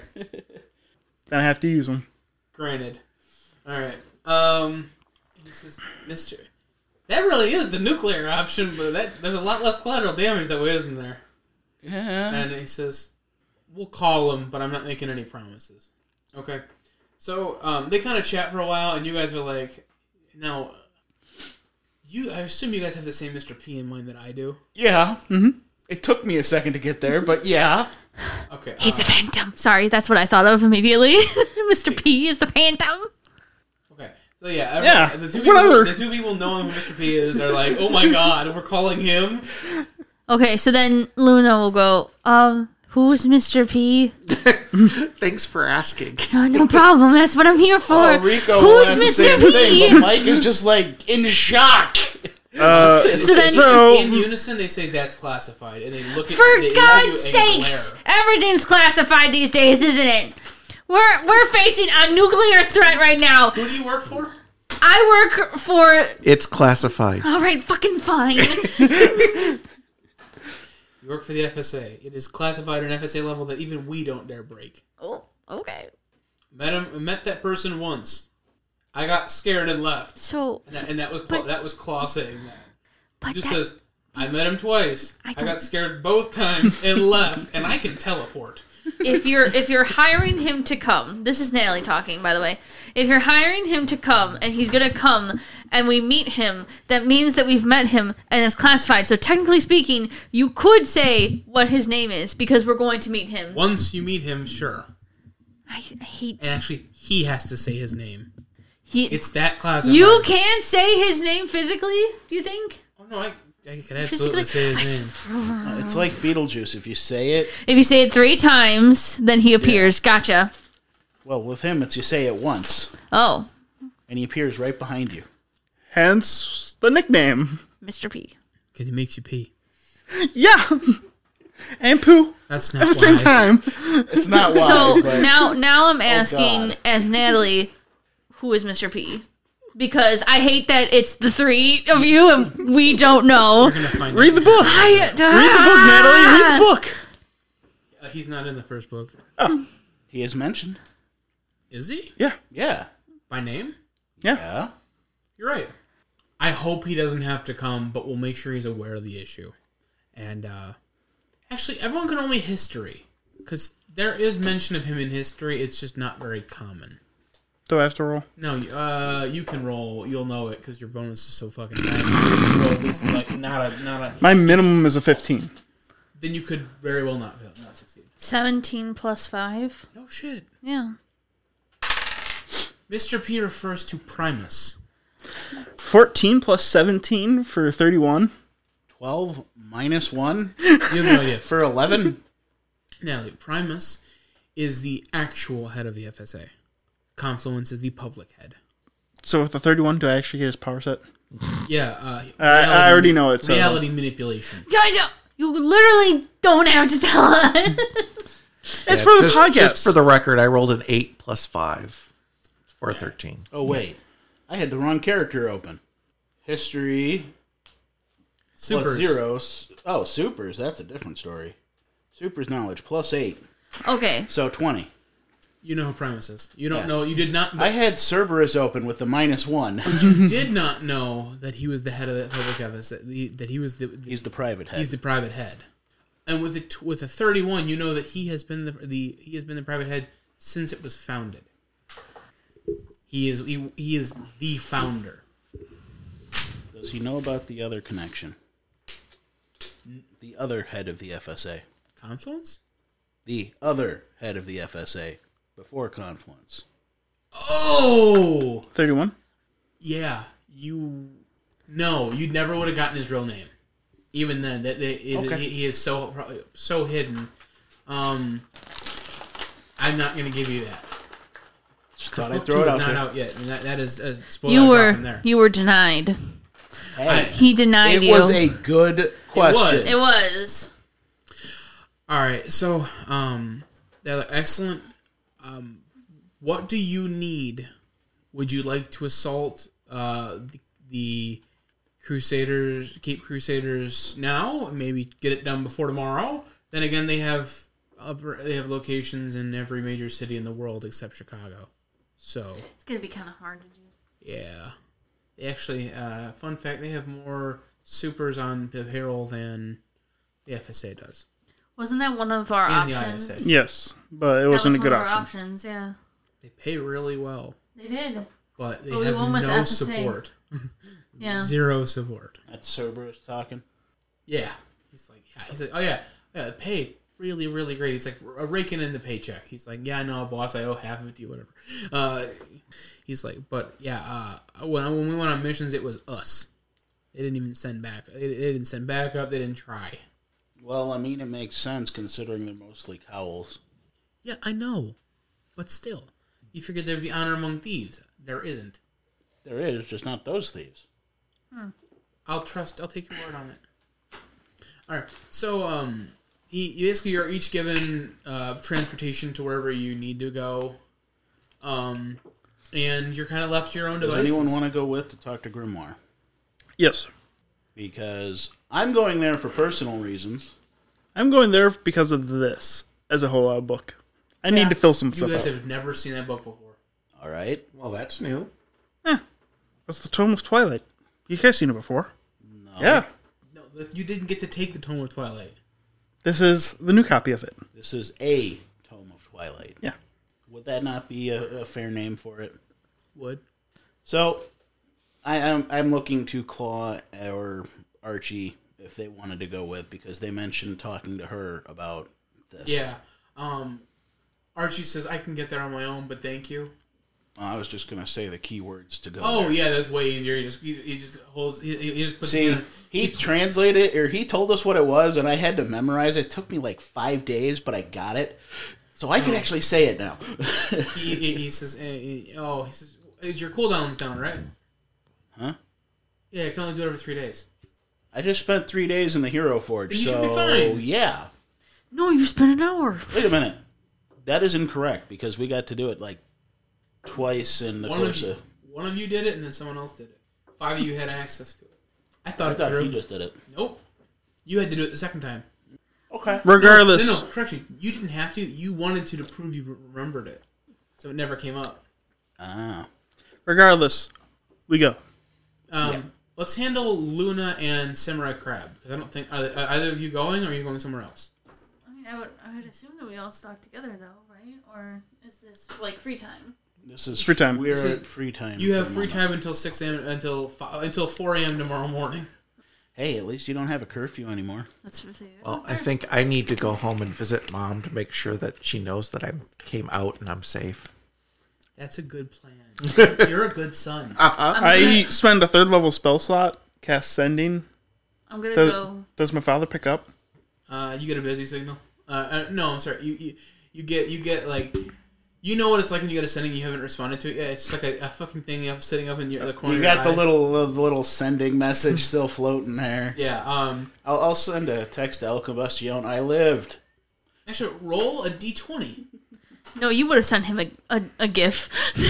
I have to use them. Granted. All right. Um, he says, Mister That really is the nuclear option, but that there's a lot less collateral damage that way, isn't there? Yeah. And he says, we'll call him, but I'm not making any promises. Okay. So um, they kind of chat for a while, and you guys are like, now, you. I assume you guys have the same Mister P in mind that I do. Yeah. Mm-hmm. It took me a second to get there, but yeah. Okay. He's uh, a phantom. Sorry, that's what I thought of immediately. Mister P is the phantom. Okay. So yeah, every, Yeah, the two whatever. people, the two people knowing who Mister P is are like, oh my god, we're calling him. Okay, so then Luna will go, um, who's Mister P? Thanks for asking. Oh, no problem. That's what I'm here for. Oh, Rico will who's ask the Mister same P? thing, but Mike is just like in shock. Uh, So then- so, In unison, they say that's classified, and they look at For they look at you God's and sakes! glare. Everything's classified these days, isn't it? We're we're facing a nuclear threat right now. Who do you work for? I work for. It's classified. All right, fucking fine. You work for the F S A. It is classified at an F S A level that even we don't dare break. Oh, okay. Met him. Met that person once. I got scared and left. So, And that, and that was Claw, But- that was Claw saying that. but He just that, says, I met him twice. I I, don't- got scared both times and left, and I can teleport. if you're if you're hiring him to come, this is Natalie talking, by the way. If you're hiring him to come and he's gonna come and we meet him, that means that we've met him and it's classified. So technically speaking, you could say what his name is because we're going to meet him. Once you meet him, sure. I, I hate And actually, he has to say his name. he. It's that classified. You can say his name physically. Do you think? Oh no, I, I could absolutely say his name. It's like Beetlejuice. If you say it, If you say it three times, then he appears. Gotcha. well, with him, it's you say it once, Oh, and he appears right behind you. Hence the nickname. Mister P. Because he makes you pee. Yeah. And poo That's not at the same why. time. It's not why, So but now, now I'm asking God. as Natalie, who is Mister P? Because I hate that it's the three of you and we don't know. We're gonna find Read out. the book. I, Read the book, Natalie. Read the book. Uh, he's not in the first book. he is mentioned. Is he? Yeah. Yeah. By name? Yeah. Yeah. You're right. I hope he doesn't have to come, but we'll make sure he's aware of the issue. And, uh... Actually, everyone can only history. Because there is mention of him in history, it's just not very common. Do I have to roll? No, uh, you can roll. You'll know it because your bonus is so fucking bad. You can roll at least like not a not a. My minimum is a fifteen. Then you could very well not not succeed. seventeen plus five. No shit. Yeah. Mister P refers to Primus. fourteen plus seventeen for thirty-one. Twelve minus one You have no idea. for eleven. Natalie, Primus is the actual head of the F S A. Confluence is the public head. So with the thirty-one, do I actually get his power set? Yeah, uh, I- I already know it, so- Reality manipulation. Yeah, I don't- You literally don't have to tell us. It's Yeah, for the just, podcast. Just for the record, I rolled an eight plus five for a thirteen. Oh wait, I had the wrong character open. History plus Supers. zeros. Oh, supers. That's a different story. Supers knowledge plus eight, Okay. so twenty. You know who Primus is. You don't Yeah. know. You did not. I had Cerberus open with the minus one. you did not know that he was the head of the public F S A. the- That he was the. the He's the private head. He's the private head, and with it with a thirty-one, you know that he has been the the he has been the private head since it was founded. He is he, he is the founder. Does he know about the other connection? The other head of the F S A. Confluence? The other head of the F S A before Confluence. Oh, thirty-one. yeah. You no, you never would have gotten his real name. Even then, that they, it, Okay. he, he is so probably so hidden. Um, I'm not going to give you that. Just thought I'd Book throw two it out is not there. out yet, and that, that is a spoiler. You I'm were dropping there. you were denied. Hey, He denied it you. was a good question. was. It was. All right, so um, they're excellent. Um, what do you need? Would you like to assault uh, the, the Crusaders, Cape Crusaders now? Maybe get it done before tomorrow. Then again, they have upper, they have locations in every major city in the world except Chicago. So It's gonna be kind of hard to do. yeah, they actually. Uh, fun fact: they have more supers on the payroll than the F S A does. Wasn't that one of our And the options? I S A. Yes, but it That wasn't was a good one of our option. options, yeah. They pay really well. They did. But they But we have went with no F S A. support. Yeah. Zero support. That's Cerberus talking. Yeah. He's like, yeah. He's like, oh yeah, yeah. Pay really, really great. He's like r- raking in the paycheck. He's like, yeah, no, boss, I owe half of it to you, whatever. Uh, he's like, but yeah, uh, when when we went on missions, it was us. They didn't even send back. They, they didn't send back up. They didn't try. Well, I mean, it makes sense considering they're mostly cowls. Yeah, I know, but still, you figured there'd be honor among thieves. There isn't. There is, just not those thieves. I'll trust. I'll take your word on it. All right. So, um, he, you basically you're each given uh, transportation to wherever you need to go, um, and you're kind of left to your own Does devices. anyone want to go with to talk to Grimoire? Yes, Because I'm going there for personal reasons. I'm going there because of this as a whole out book. I Yeah. need to fill some You stuff guys out. have never seen that book before. All right. Well, that's new. That's the Tome of Twilight. You guys seen it before? No. Yeah. No, you didn't get to take the Tome of Twilight. This is the new copy of it. This is a Tome of Twilight. Yeah. Would that not be a, a fair name for it? Would So, I am I'm looking to Claw or Archie if they wanted to go with, because they mentioned talking to her about this. Yeah. Um, Archie says, I can get there on my own, but thank you. I was just gonna say the keywords to go. Oh, there. yeah, that's way easier. He just he, he just holds. He, he just puts See, it in. he translated or he told us what it was, and I had to memorize it. It took me like five days, but I got it, so I can Oh. actually say it now. He, he, he says, eh, he- oh, he says, is your cooldown's down, right? Huh? Yeah, you can only do it every three days. I just spent three days in the Hero Forge, Then you so should be fine. yeah. No, you spent an hour. Wait a minute, that is incorrect because we got to do it like twice in the One of, course you, of. one of you did it, and then someone else did it. Five of you had access to it. I thought I it thought through. he just did it. Nope. You had to do it the second time. Okay. Regardless, No, no, no, correction. You didn't have to. You wanted to to prove you remembered it. So it never came up. Ah. regardless, we go. Um, Yeah. Let's handle Luna and Samurai Crab. Because I don't think... Are, are either of you going, or are you going somewhere else? I mean, I would, I would assume that we all stock together, though, right? Or is this like free time? This is Free time. We're This is- at free time. You for have the free moment. time until six a.m. until fi- until four a.m. tomorrow morning. Hey, at least you don't have a curfew anymore. That's for sure. Well, I think I need to go home and visit Mom to make sure that she knows that I came out and I'm safe. That's a good plan. You're a good son. I'm I gonna, spend a third level spell slot, cast Sending. I'm gonna Does, go. does my father pick up? Uh, you get a busy signal. Uh, uh, no, I'm sorry. You, you you get you get like you know what it's like when you get a sending you haven't responded to it. Yeah, it's just like a, a fucking thing up sitting up in your, the corner. You of your got the eye. little uh, the little sending message still floating there. Yeah. Um. I'll, I'll send a text to El Combustion. I lived. Actually, roll a d twenty. No, you would have sent him a, a, a gif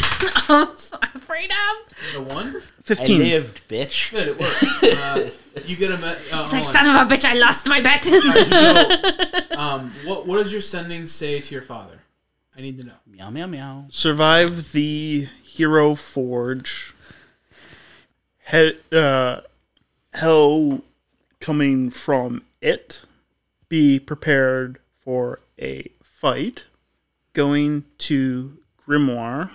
of freedom. The one. I Fifteen. lived, bitch. Good. It works. Uh, you get a. Me- uh, It's hold like, on. son of a bitch, I lost my bet. So, um, what what does your sending say to your father? I need to know. Meow meow meow. Survive the Hero Forge. He- uh, hell coming from it. Be prepared for a fight. Going to Grimoire.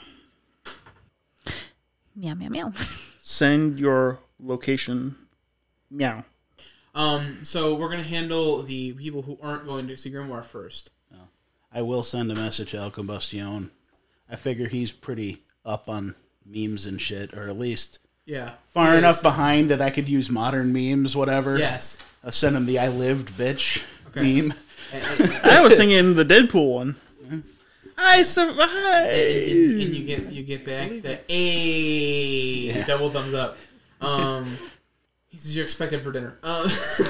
Meow, meow, meow. Send your location. Meow. Um, so we're gonna handle the people who aren't going to see Grimoire first. I will send a message to El Combustion. I figure he's pretty up on memes and shit, or at least Yeah. far Yes. enough behind that I could use modern memes, whatever. Yes. I'll send him the I lived, bitch Okay. meme. And, and, I was thinking the Deadpool one. I and, survived. and you get you get back the a Yeah. double thumbs up. Um, he says you're expected for dinner. Uh,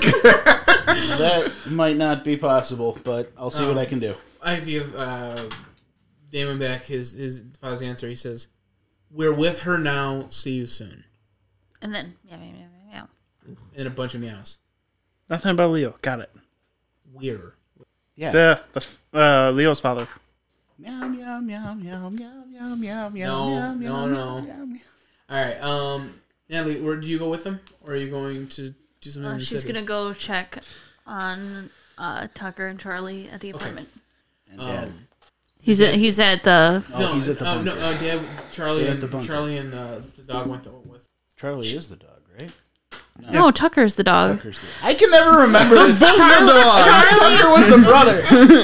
That might not be possible, but I'll see what I can do. I have to give uh, Damon back his his father's answer. He says, "We're with her now. See you soon." And then, meow, meow, meow, meow, meow. And a bunch of meows. Nothing about Leo. Got it. Weird. Yeah. The, the f- uh, Leo's father. Meow meow meow meow meow meow meow meow No, meow no, meow no. meow, meow. All right. Um, Natalie, where do you go with them, or are you going to do something? Uh, in the she's city? gonna go check on uh, Tucker and Charlie at the apartment. And Dad. Um, He's at, he's at the. Oh, no, he's at the uh, bunker. no, uh, Dad, Charlie, They're at and the bunker. Charlie and uh, the dog went to, with. Charlie is the dog, right? No, Tucker's the dog. Tucker's the I can never remember this. Charlie, Charlie, Tucker was the brother.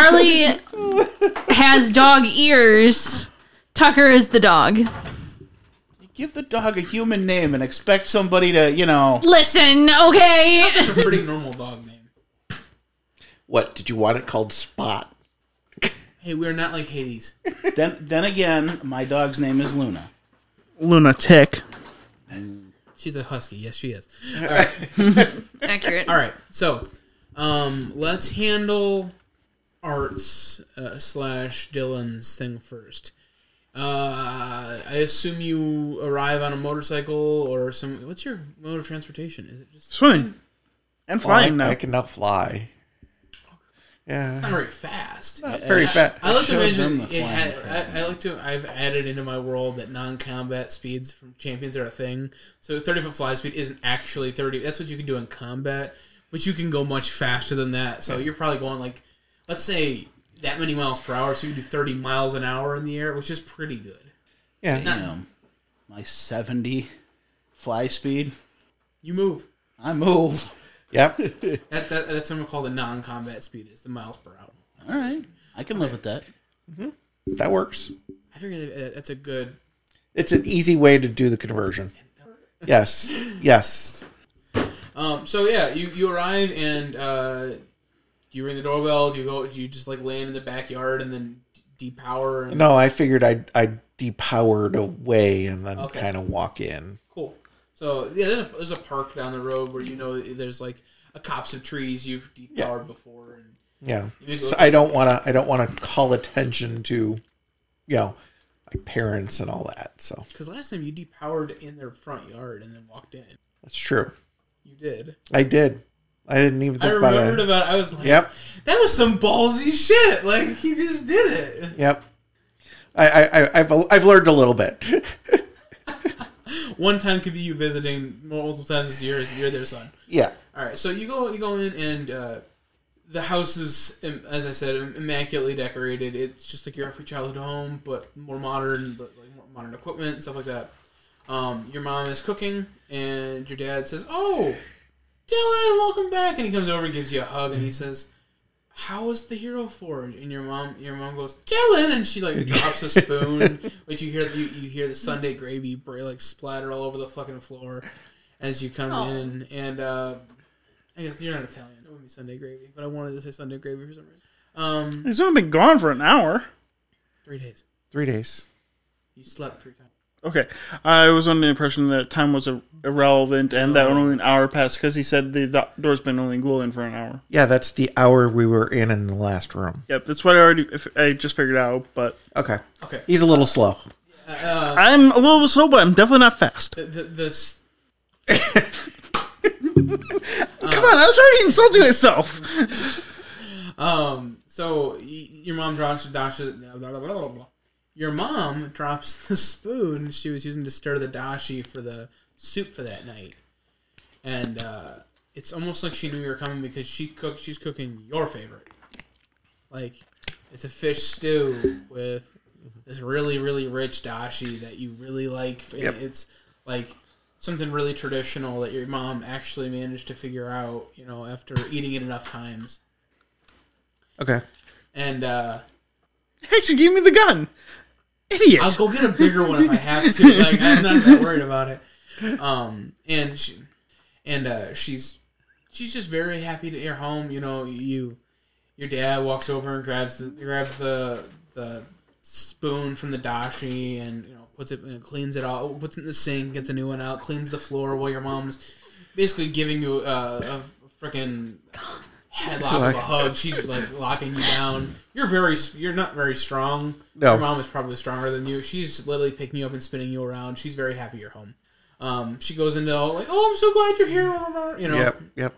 Charlie has dog ears. Tucker is the dog. Give the dog a human name and expect somebody to, you know. Listen, okay. It's a pretty normal dog name. What, did you want it called Spot? Hey, we're not like Hades. Then, then again, my dog's name is Luna. Lunatic. She's a husky. Yes, she is. Accurate. All right. So, um, let's handle Art's uh, slash Dylan's thing first. Uh, I assume you arrive on a motorcycle or some. What's your mode of transportation? Is it just? Swimming. And Well, I, flying now. I can now fly. It's Yeah. not very fast. Not very fast. I like to Showed them mention. the It flying had, crap. I, I like to. I've added into my world that non-combat speeds from champions are a thing. So thirty foot fly speed isn't actually thirty. That's what you can do in combat, but you can go much faster than that. So you're probably going like, let's say that many miles per hour. So you do thirty miles an hour in the air, which is pretty good. Yeah. Damn. My seventy. Fly speed. You move. I move. Yep. That, that that's what we call the non-combat speed. Is the miles per hour. All right. I can live with that. That works. I figure that that's a good. It's an easy way to do the conversion. Yes. Yes. Um. So yeah, you, you arrive and uh, do you ring the doorbell? Do you go? Do you just like land in the backyard and then depower? And... No, I figured I'd, I'd depowered away and then Okay. kind of walk in. Cool. So yeah, there's a, there's a park down the road where you know there's like a copse of trees you've depowered Yeah. before. And Yeah. you maybe So look- I don't want to. I don't want to call attention to, you know, my parents and all that. So Because last time you depowered in their front yard and then walked in. that's true. You did. I did. I didn't even I think about remembered it. about it. I was like, Yep. that was some ballsy shit. Like, he just did it. Yep. I, I, I- I've, I've learned a little bit. One time could be you visiting multiple times this year. You're their son. Yeah. All right, so you go you go in and uh, the house is, as I said, immaculately decorated. It's just like your every childhood home, but more modern, but like more modern equipment and stuff like that. Um, your mom is cooking, and your dad says, "Oh, Dylan, welcome back!" And he comes over and gives you a hug, and he says, "How was the Hero Forge?" And your mom, your mom goes, "Dylan," and she like drops a spoon, but you hear you, you hear the Sunday gravy bra- like splatter all over the fucking floor as you come Aw. in, and uh, I guess you're not Italian. It wouldn't be Sunday gravy, but I wanted to say Sunday gravy for some reason. Um, He's only been gone for an hour. three days. Three days. You slept three times. Okay. I was under the impression that time was ir- irrelevant and that only an hour passed because he said the do- door's been only glowing for an hour. Yeah, that's the hour we were in in the last room. Yep, that's what I already if I just figured out, but Okay. Okay. He's a little slow. Uh, I'm a little bit slow, but I'm definitely not fast. the, the, the s- Come on, I was already insulting myself. um. So y- your mom drops dashi. Blah, blah, blah, blah, blah. Your mom drops the spoon she was using to stir the dashi for the soup for that night, and uh, it's almost like she knew you were coming because she cooked. She's cooking your favorite. Like, it's a fish stew with this really, really rich dashi that you really like. And Yep. It's like something really traditional that your mom actually managed to figure out, you know, after eating it enough times. Okay. And uh, Hey, she gave me the gun. Idiot. I'll go get a bigger one if I have to. Like, I'm not that worried about it. Um, and she, and uh, she's she's just very happy that you're home. You know, you your dad walks over and grabs the grabs the the spoon from the dashi and you know puts it and cleans it all, puts it in the sink, gets a new one out, cleans the floor while your mom's basically giving you uh, a freaking headlock of a hug. She's like locking you down. You're very, you're not very strong. No. Your mom is probably stronger than you. She's literally picking you up and spinning you around. She's very happy you're home. Um, she goes into like, oh, I'm so glad you're here. You know. Yep. Yep.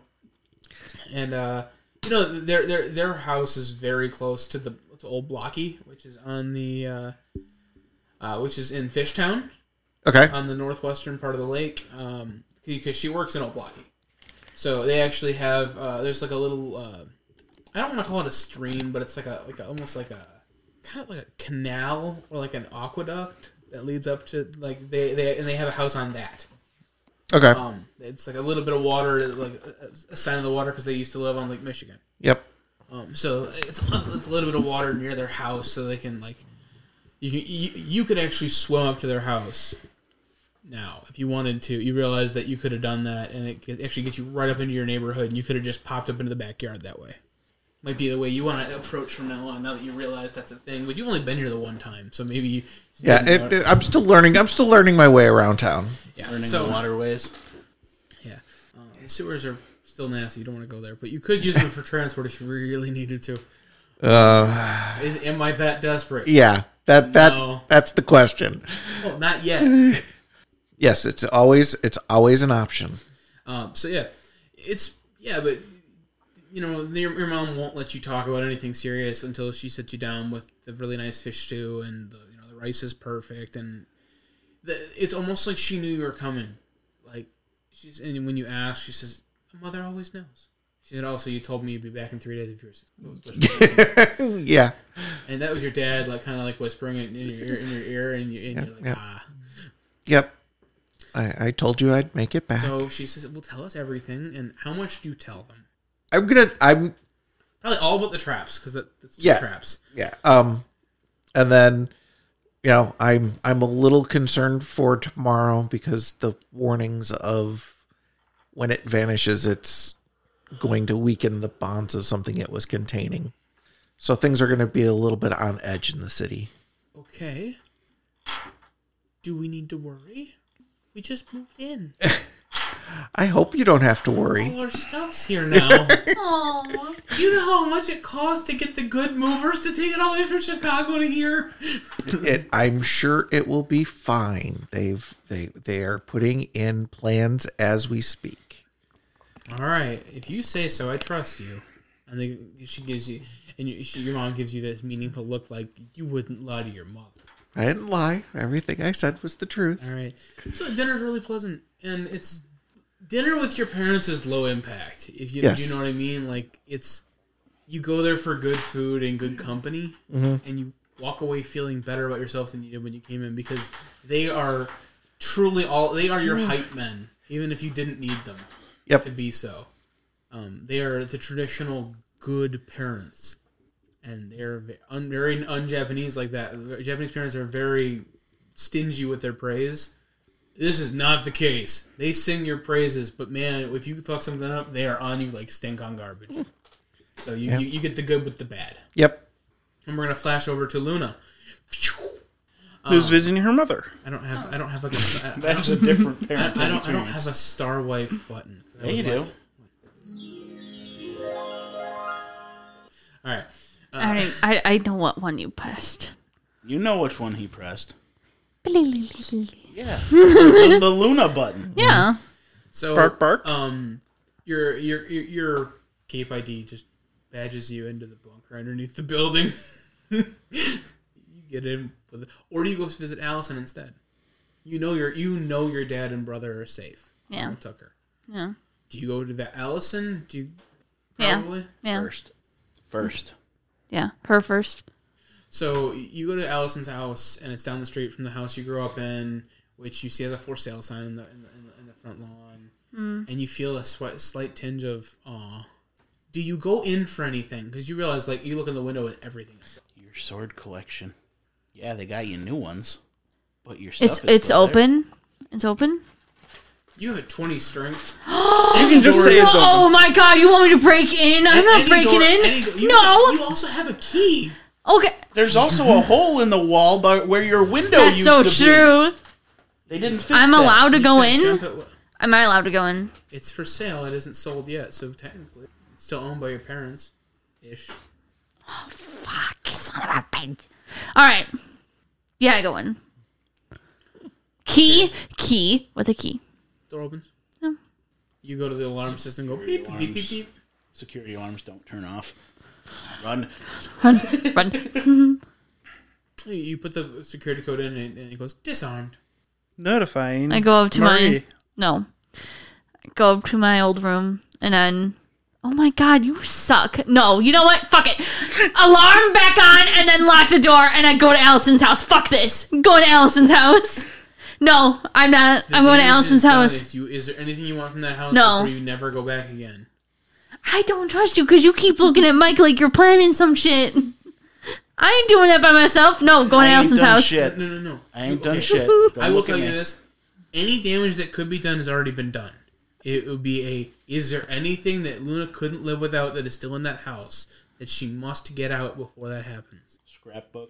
And uh, you know, their their their house is very close to the to Old Blocky, which is on the uh, uh, which is in Fishtown Okay. on the northwestern part of the lake. Um, because she works in Old Blocky. So they actually have uh, there's like a little uh, I don't want to call it a stream, but it's like a like a, almost like a kind of like a canal or like an aqueduct that leads up to like they, they and they have a house on that. Okay. Um, it's like a little bit of water, like a, a sign of the water because they used to live on Lake Michigan. Yep. Um, so it's a, it's a little bit of water near their house, so they can like you can, you, you could actually swim up to their house. Now, if you wanted to, you realize that you could have done that, and it could actually get you right up into your neighborhood, and you could have just popped up into the backyard that way. Might be the way you want to approach from now on. Now that you realize that's a thing, but you've only been here the one time, so maybe you. Yeah. It, it- I'm still learning. I'm still learning my way around town. yeah. Learning So the waterways. yeah, uh, the sewers are still nasty. You don't want to go there, but you could use them for transport if you really needed to. Uh, Is, am I that desperate? yeah. That that No. that's the question. Oh, not yet. Yes, it's always it's always an option. Um, so yeah, it's yeah, but you know, your, your mom won't let you talk about anything serious until she sits you down with the really nice fish stew and the, you know the rice is perfect and the, it's almost like she knew you were coming. Like she's and when you ask, she says, "Mother always knows." She said, "Also, you told me you'd be back in three days if you were." Yeah. And that was your dad, like kind of like whispering it in your ear, in your ear, and, you, and Yep, you're like, yep. ah. Yep. I, I told you I'd make it back. So she says, "Well, tell us everything." And how much do you tell them? I'm gonna. I'm Probably all but the traps, because that, that's just Yeah. traps. yeah. Um, and then, you know, I'm I'm a little concerned for tomorrow because the warnings of when it vanishes, it's going to weaken the bonds of something it was containing. So things are going to be a little bit on edge in the city. Okay. Do we need to worry? We just moved in. I hope you don't have to worry. All our stuff's here now. Oh, You know how much it costs to get the good movers to take it all the way from Chicago to here? It, I'm sure it will be fine. They've they they are putting in plans as we speak. All right. If you say so, I trust you. And they, she gives you, and you, she, your mom gives you this meaningful look like you wouldn't lie to your mother. I didn't lie. Everything I said was the truth. All right. So dinner's really pleasant, and it's dinner with your parents is low impact. If you, Yes. you know what I mean, like it's you go there for good food and good company, and you walk away feeling better about yourself than you did when you came in because they are truly all they are your hype men, even if you didn't need them Yep. to be so. Um, they are the traditional good parents, and they're ve- un- very un-Japanese like that. Japanese parents are very stingy with their praise. This is not the case. They sing your praises, but man, if you fuck something up, they are on you like stink on garbage. So you, Yeah. you, you get the good with the bad. Yep. And we're gonna flash over to Luna. Who's visiting her mother? I don't have I don't have like a I, I That's a don't, different I, parent. I don't I don't have a star wipe button. Yeah, you do. All right. Uh, all right. I I know what one you pressed. You know which one he pressed. Yeah. Yeah. the, the Luna button. So Bark, bark. Um, your your your, your Cape I D just badges you into the bunker underneath the building. You get in with it, or do you go visit Allison instead? You know your you know your dad and brother are safe. Yeah. With Tucker. Yeah. Do you go to that Allison? Do you Yeah. probably? Yeah. First. First. Yeah. Her first. So you go to Allison's house, and it's down the street from the house you grew up in, which you see has a for sale sign in the in the, in the, in the front lawn, Mm. and you feel a slight, slight tinge of awe. Do you go in for anything? Because you realize, like, you look in the window and everything is. Your sword collection. Yeah, they got you new ones. But your stuff It's is it's still there. open. It's open. You have a twenty strength. You can just say it's open. Oh my god! You want me to break in? I'm not Any breaking door- in. any door- you No. You also have a key. Okay. There's also a hole in the wall by where your window That's used so to true. be. They didn't fix I'm that. allowed to You go can in. jump at- Am I allowed to go in? It's for sale. It isn't sold yet, so technically, it's still owned by your parents, ish. Fuck, son of a bitch. All right. Yeah, I go in. Key, key with a key. Door opens. Yeah. You go to the alarm system. Go beep beep beep beep beep. Security alarms don't turn off. Run. Run, run. You put the security code in, and, and it goes disarmed. Notifying. I go up to Marie. my no. I go up to my old room and then. Oh my god, you suck. No, you know what? Fuck it. Alarm back on and then lock the door and I go to Allison's house. Fuck this. Go to Allison's house. No, I'm not. The I'm going to damage Allison's is done. house. Is, you, is there anything you want from that house No. before you never go back again? I don't trust you because you keep looking at Mike like you're planning some shit. I ain't doing that by myself. No, going to I ain't Allison's done house. shit. No, no, no. I ain't You- done okay. shit. Don't I will look tell at you me. this. Any damage that could be done has already been done. It would be a, is there anything that Luna couldn't live without that is still in that house that she must get out before that happens? Scrapbook.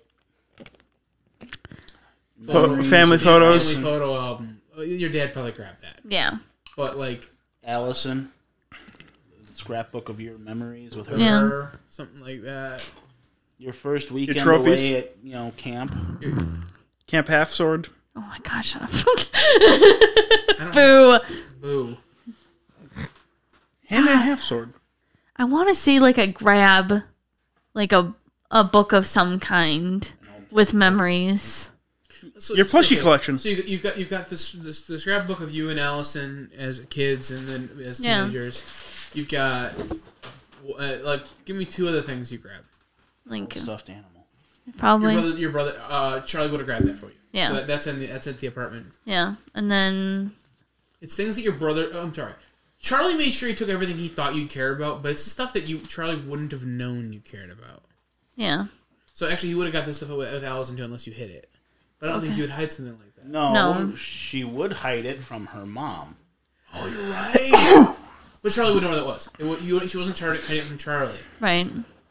Pho- Memories. family photos. Family photo album. Oh, your dad probably grabbed that. Yeah. But, like, Allison. Scrapbook of your memories with her. Yeah. her, something like that. Your first weekend trophies? away at, you know, camp. Camp Half Sword. Oh my god, shut up. I don't Boo. Boo. Hand and Half Sword. I want to say like a grab, like a a book of some kind with memories. So, Your plushie collection. So you, you've got you've got this this, this scrapbook of you and Allison as kids and then as Yeah. teenagers. You've got uh, like give me two other things you grab. Like Stuffed animal. Your probably. brother, your brother, uh, Charlie would have grabbed that for you. Yeah. So that, that's in the, that's at the apartment. Yeah. And then It's things that your brother. Oh, I'm sorry. Charlie made sure he took everything he thought you'd care about, but it's the stuff that you Charlie wouldn't have known you cared about. yeah. So actually, he would have got this stuff with, with Allison too, unless you hid it. But I don't think Okay. you would hide something like that. No, No. she would hide it from her mom. Oh, you're right. But Charlie would know what that was. It, would- you, she wasn't Charlie, hiding it from Charlie. Right.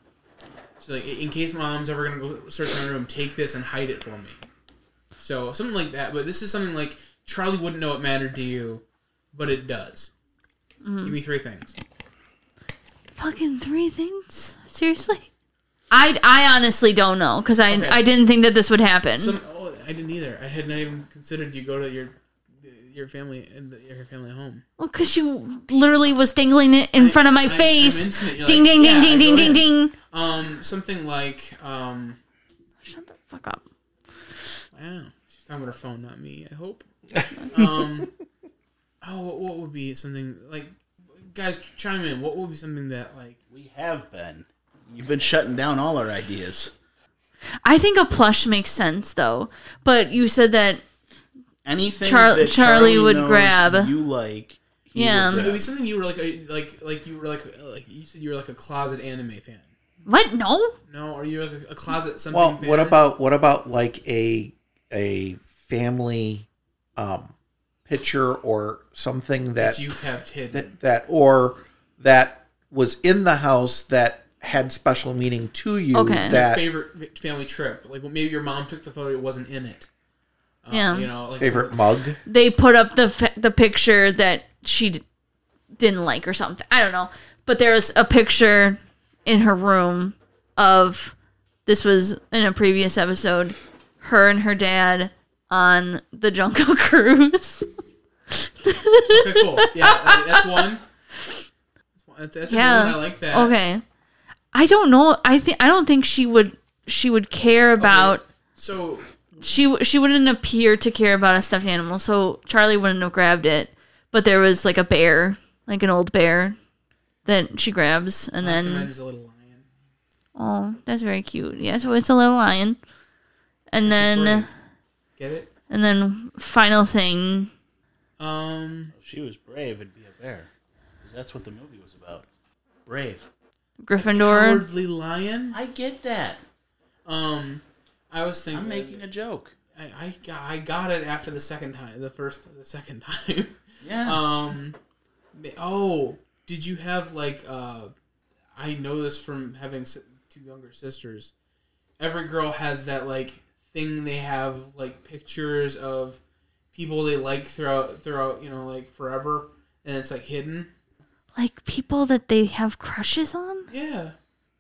So like, in case mom's ever gonna go search my room, take this and hide it for me. So something like that. But this is something like Charlie wouldn't know it mattered to you, but it does. Mm-hmm. Give me three things. Fucking three things? Seriously? I, I honestly don't know because I Okay. I didn't think that this would happen. Some, oh, I didn't either. I had not even considered you go to your your family and your family home. Well, because you literally was dangling it in I- front of my I- I face. mentioned it, you're Ding, like, ding, yeah, ding, ding, go ding, ding, ahead. ding. Um, something like um. Shut the fuck up. Wow, she's talking about her phone, not me. I hope. um. Oh, what, what would be something like? Guys, chime in. What would be something that like? We have been. You've been shutting down all our ideas. I think a plush makes sense though, but you said that Anything Char- that Charlie Charlie would knows grab. you like. he Yeah. would So it would grab. be something you were like, a, like, like you were like, like you said you were like a closet anime fan. what? No, No, are you like a, a closet something? Well, fan? what about what about like a a family um, picture or something that that you kept hidden? that, that or that was in the house that had special meaning to you? Okay. That favorite family trip? Like well, maybe your mom took the photo, it wasn't in it. Uh, Yeah. You know, like favorite mug. they put up the fa- the picture that she d- didn't like or something. I don't know, but there was a picture in her room of this was in a previous episode. Her and her dad on the Jungle Cruise. Okay, cool. Yeah, uh, that's one. That's, that's Yeah. a good one. I like that. Okay. I don't know. I think I don't think she would she would care about So she w- she wouldn't appear to care about a stuffed animal. So Charlie wouldn't have grabbed it, but there was like a bear, like an old bear that she grabs and then then is a little lion. oh, that's very cute. Yeah, so it's a little lion. And then brave. Get it? and then final thing, Um, If she was brave, it'd be a bear. 'Cause that's what the movie was about. Brave. Gryffindor. cowardly lion. I get that. Um, I was thinking. I'm making a joke. I, I got I got it after the second time, the first, the second time. Yeah. Um, oh, did you have like uh, I know this from having si- two younger sisters. Every girl has that like thing they have like pictures of people they like throughout throughout you know like forever, and it's like hidden. Like people that they have crushes on? Yeah,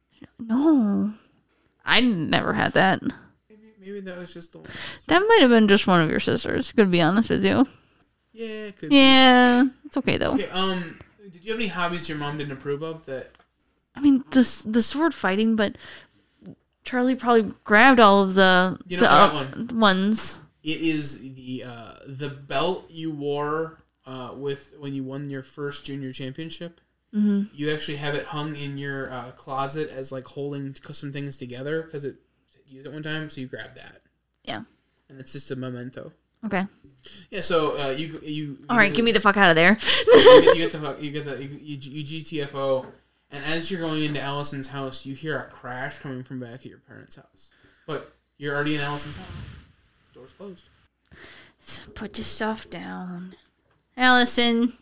No. I never had that. maybe maybe that was just the one. That might have been just one of your sisters, to be honest with you. Yeah, it could. Be. Yeah, it's okay though. Okay. Um, did you have any hobbies your mom didn't approve of that? I mean, the s- the sword fighting, but Charlie probably grabbed all of the You know the that uh, one. ones. It is the uh, the belt you wore uh, with when you won your first junior championship. Mm-hmm. You actually have it hung in your uh, closet as like holding some things together because it used it one time. So you grab that, Yeah. and it's just a memento. Okay. Yeah. So uh, you you All right, get me the fuck out of there. you get, you get the you get the you, you, you G T F O, and as you're going into Allison's house, you hear a crash coming from back at your parents' house, but you're already in Allison's house. Door's closed. Put your stuff down, Allison.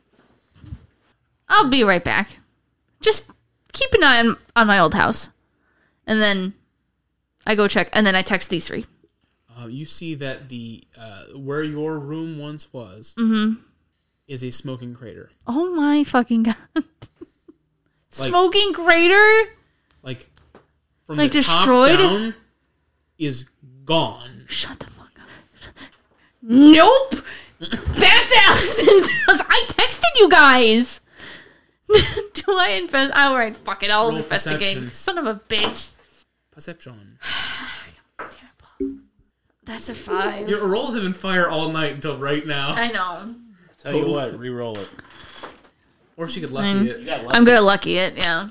I'll be right back. Just keep an eye on, on my old house, and then I go check, and then I text these three. Uh, you see that the uh, where your room once was Mm-hmm. is a smoking crater. Oh my fucking god! Smoking crater? Like from Like the destroyed? top down is gone. Shut the fuck up. Nope. Back to Allison's house. I texted you guys. Do I invest? All right, fuck it. I'll Roll investigate. perception. Son of a bitch. Perception. That's a five. Your rolls have been fire all night until right now. I know. Tell you what, re-roll it. Or she could lucky Fine. You it. got lucky. I'm gonna lucky it. Yeah.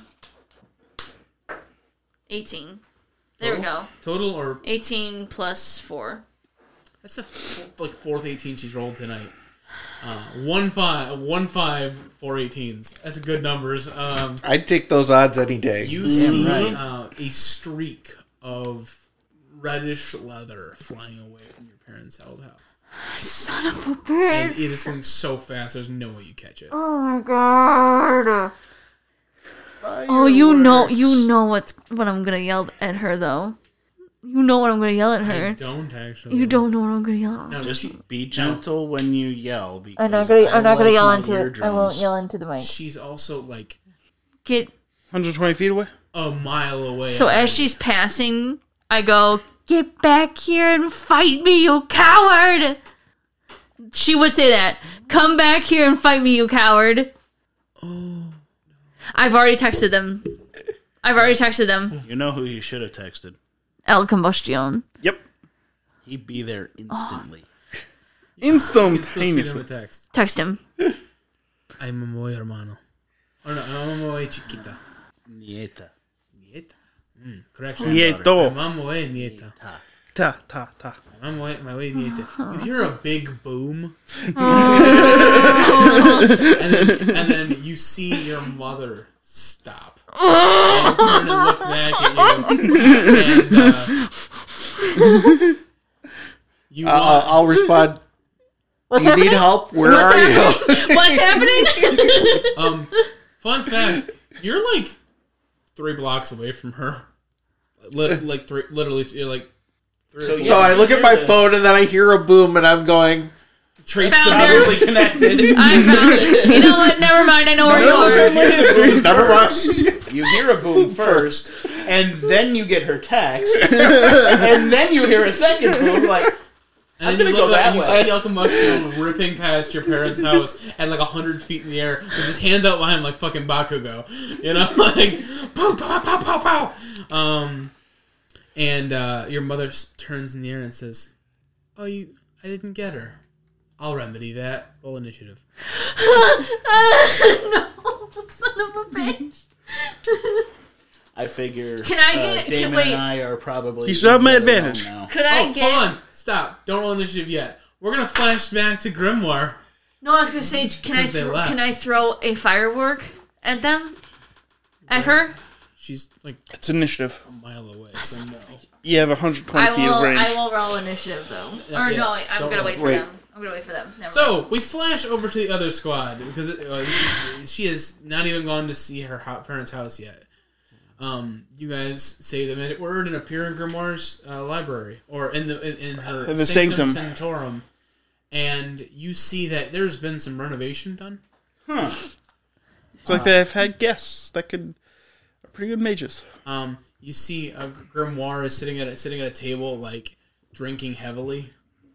eighteen. There we Total? go. Total or eighteen plus four. That's the like fourth eighteen she's rolled tonight. Uh, one five, one five, four eighteens. That's good numbers. Um, I'd take those odds any day. you see right. uh, a streak of reddish leather flying away from your parents' held house. Son of a And bitch. it is going so fast, there's no way you catch it. Oh my god. Oh, you know, you know what's what I'm gonna yell at her though. You know what I'm gonna yell at I her. don't actually. You don't know what I'm gonna yell at. No, Just she, be gentle when you yell. Because I'm not gonna. I'm not gonna like yell my into it. I eardrums. won't yell into the mic. she's also like Get. one hundred twenty feet away? a mile away. So as she's passing, I go, "Get back here and fight me, you coward!" She would say that. Come back here and fight me, you coward. Oh. I've already texted them. I've already texted them. You know who you should have texted? El Combustion. Yep. He'd be there instantly. You can still shoot him Instantaneously. a text. Text him. Ay, mamá, hermano. Or no, mamá, chiquita. Nieta. Nieta. Mm, correction. Nieto. Mamá, eh, nieta. Ta, ta, ta. Mamá, eh, my way, nieta. You hear a big boom. and, then, and then you see your mother stop. And turn and look back at you. And, uh, you Uh, walk, I'll respond. What's Do you happening? need help? Where What's are you? happening? What's happening? um, fun fact, you're like three blocks away from her. Li- like three, literally, you're like three or So four. So I look at my Hear this. phone and then I heir a boom and I'm going, Trace Found the her. boom. Probably connected. I found it. You know what? Never mind. I know where you are. never mind. You hear a boom first, and then you get her text, and then you hear a second boom. Like, And I'm then you gonna look go up that and you way. see El Combustion ripping past your parents' house at like a hundred feet in the air with his hands out behind him like fucking Bakugo. You know, like pow pow pow pow pow. Um, and uh, your mother s- turns in the air and says, "Oh, you, I didn't get her. I'll remedy that. Roll initiative." No, son of a bitch. I figure. Can I uh, get- can- Damon wait. and I are probably. You still have my together advantage. now. Could I Oh, get? hold on, stop! Don't roll initiative yet. We're gonna flash back to Grimoire. No, I was gonna say, can I? Because they Th- left. can I throw a firework at them? At her? She's like It's initiative. a mile away. So no. You have one hundred twenty I feet will. of range. I will roll initiative though. Yeah, or yeah. no, I'm Don't gonna roll. wait for Wait. them. I'm gonna wait for them. Never mind. So we flash over to the other squad because it, uh, she has not even gone to see her ho- parents' house yet. Um, you guys say the magic word and appear in Grimoire's uh, library or in the in, in her In the Sanctum sanctum. Sanctorum, and you see that there's been some renovation done. It's like they've had guests that could are pretty good mages. Um, you see a Grimoire is sitting at a, sitting at a table like drinking heavily.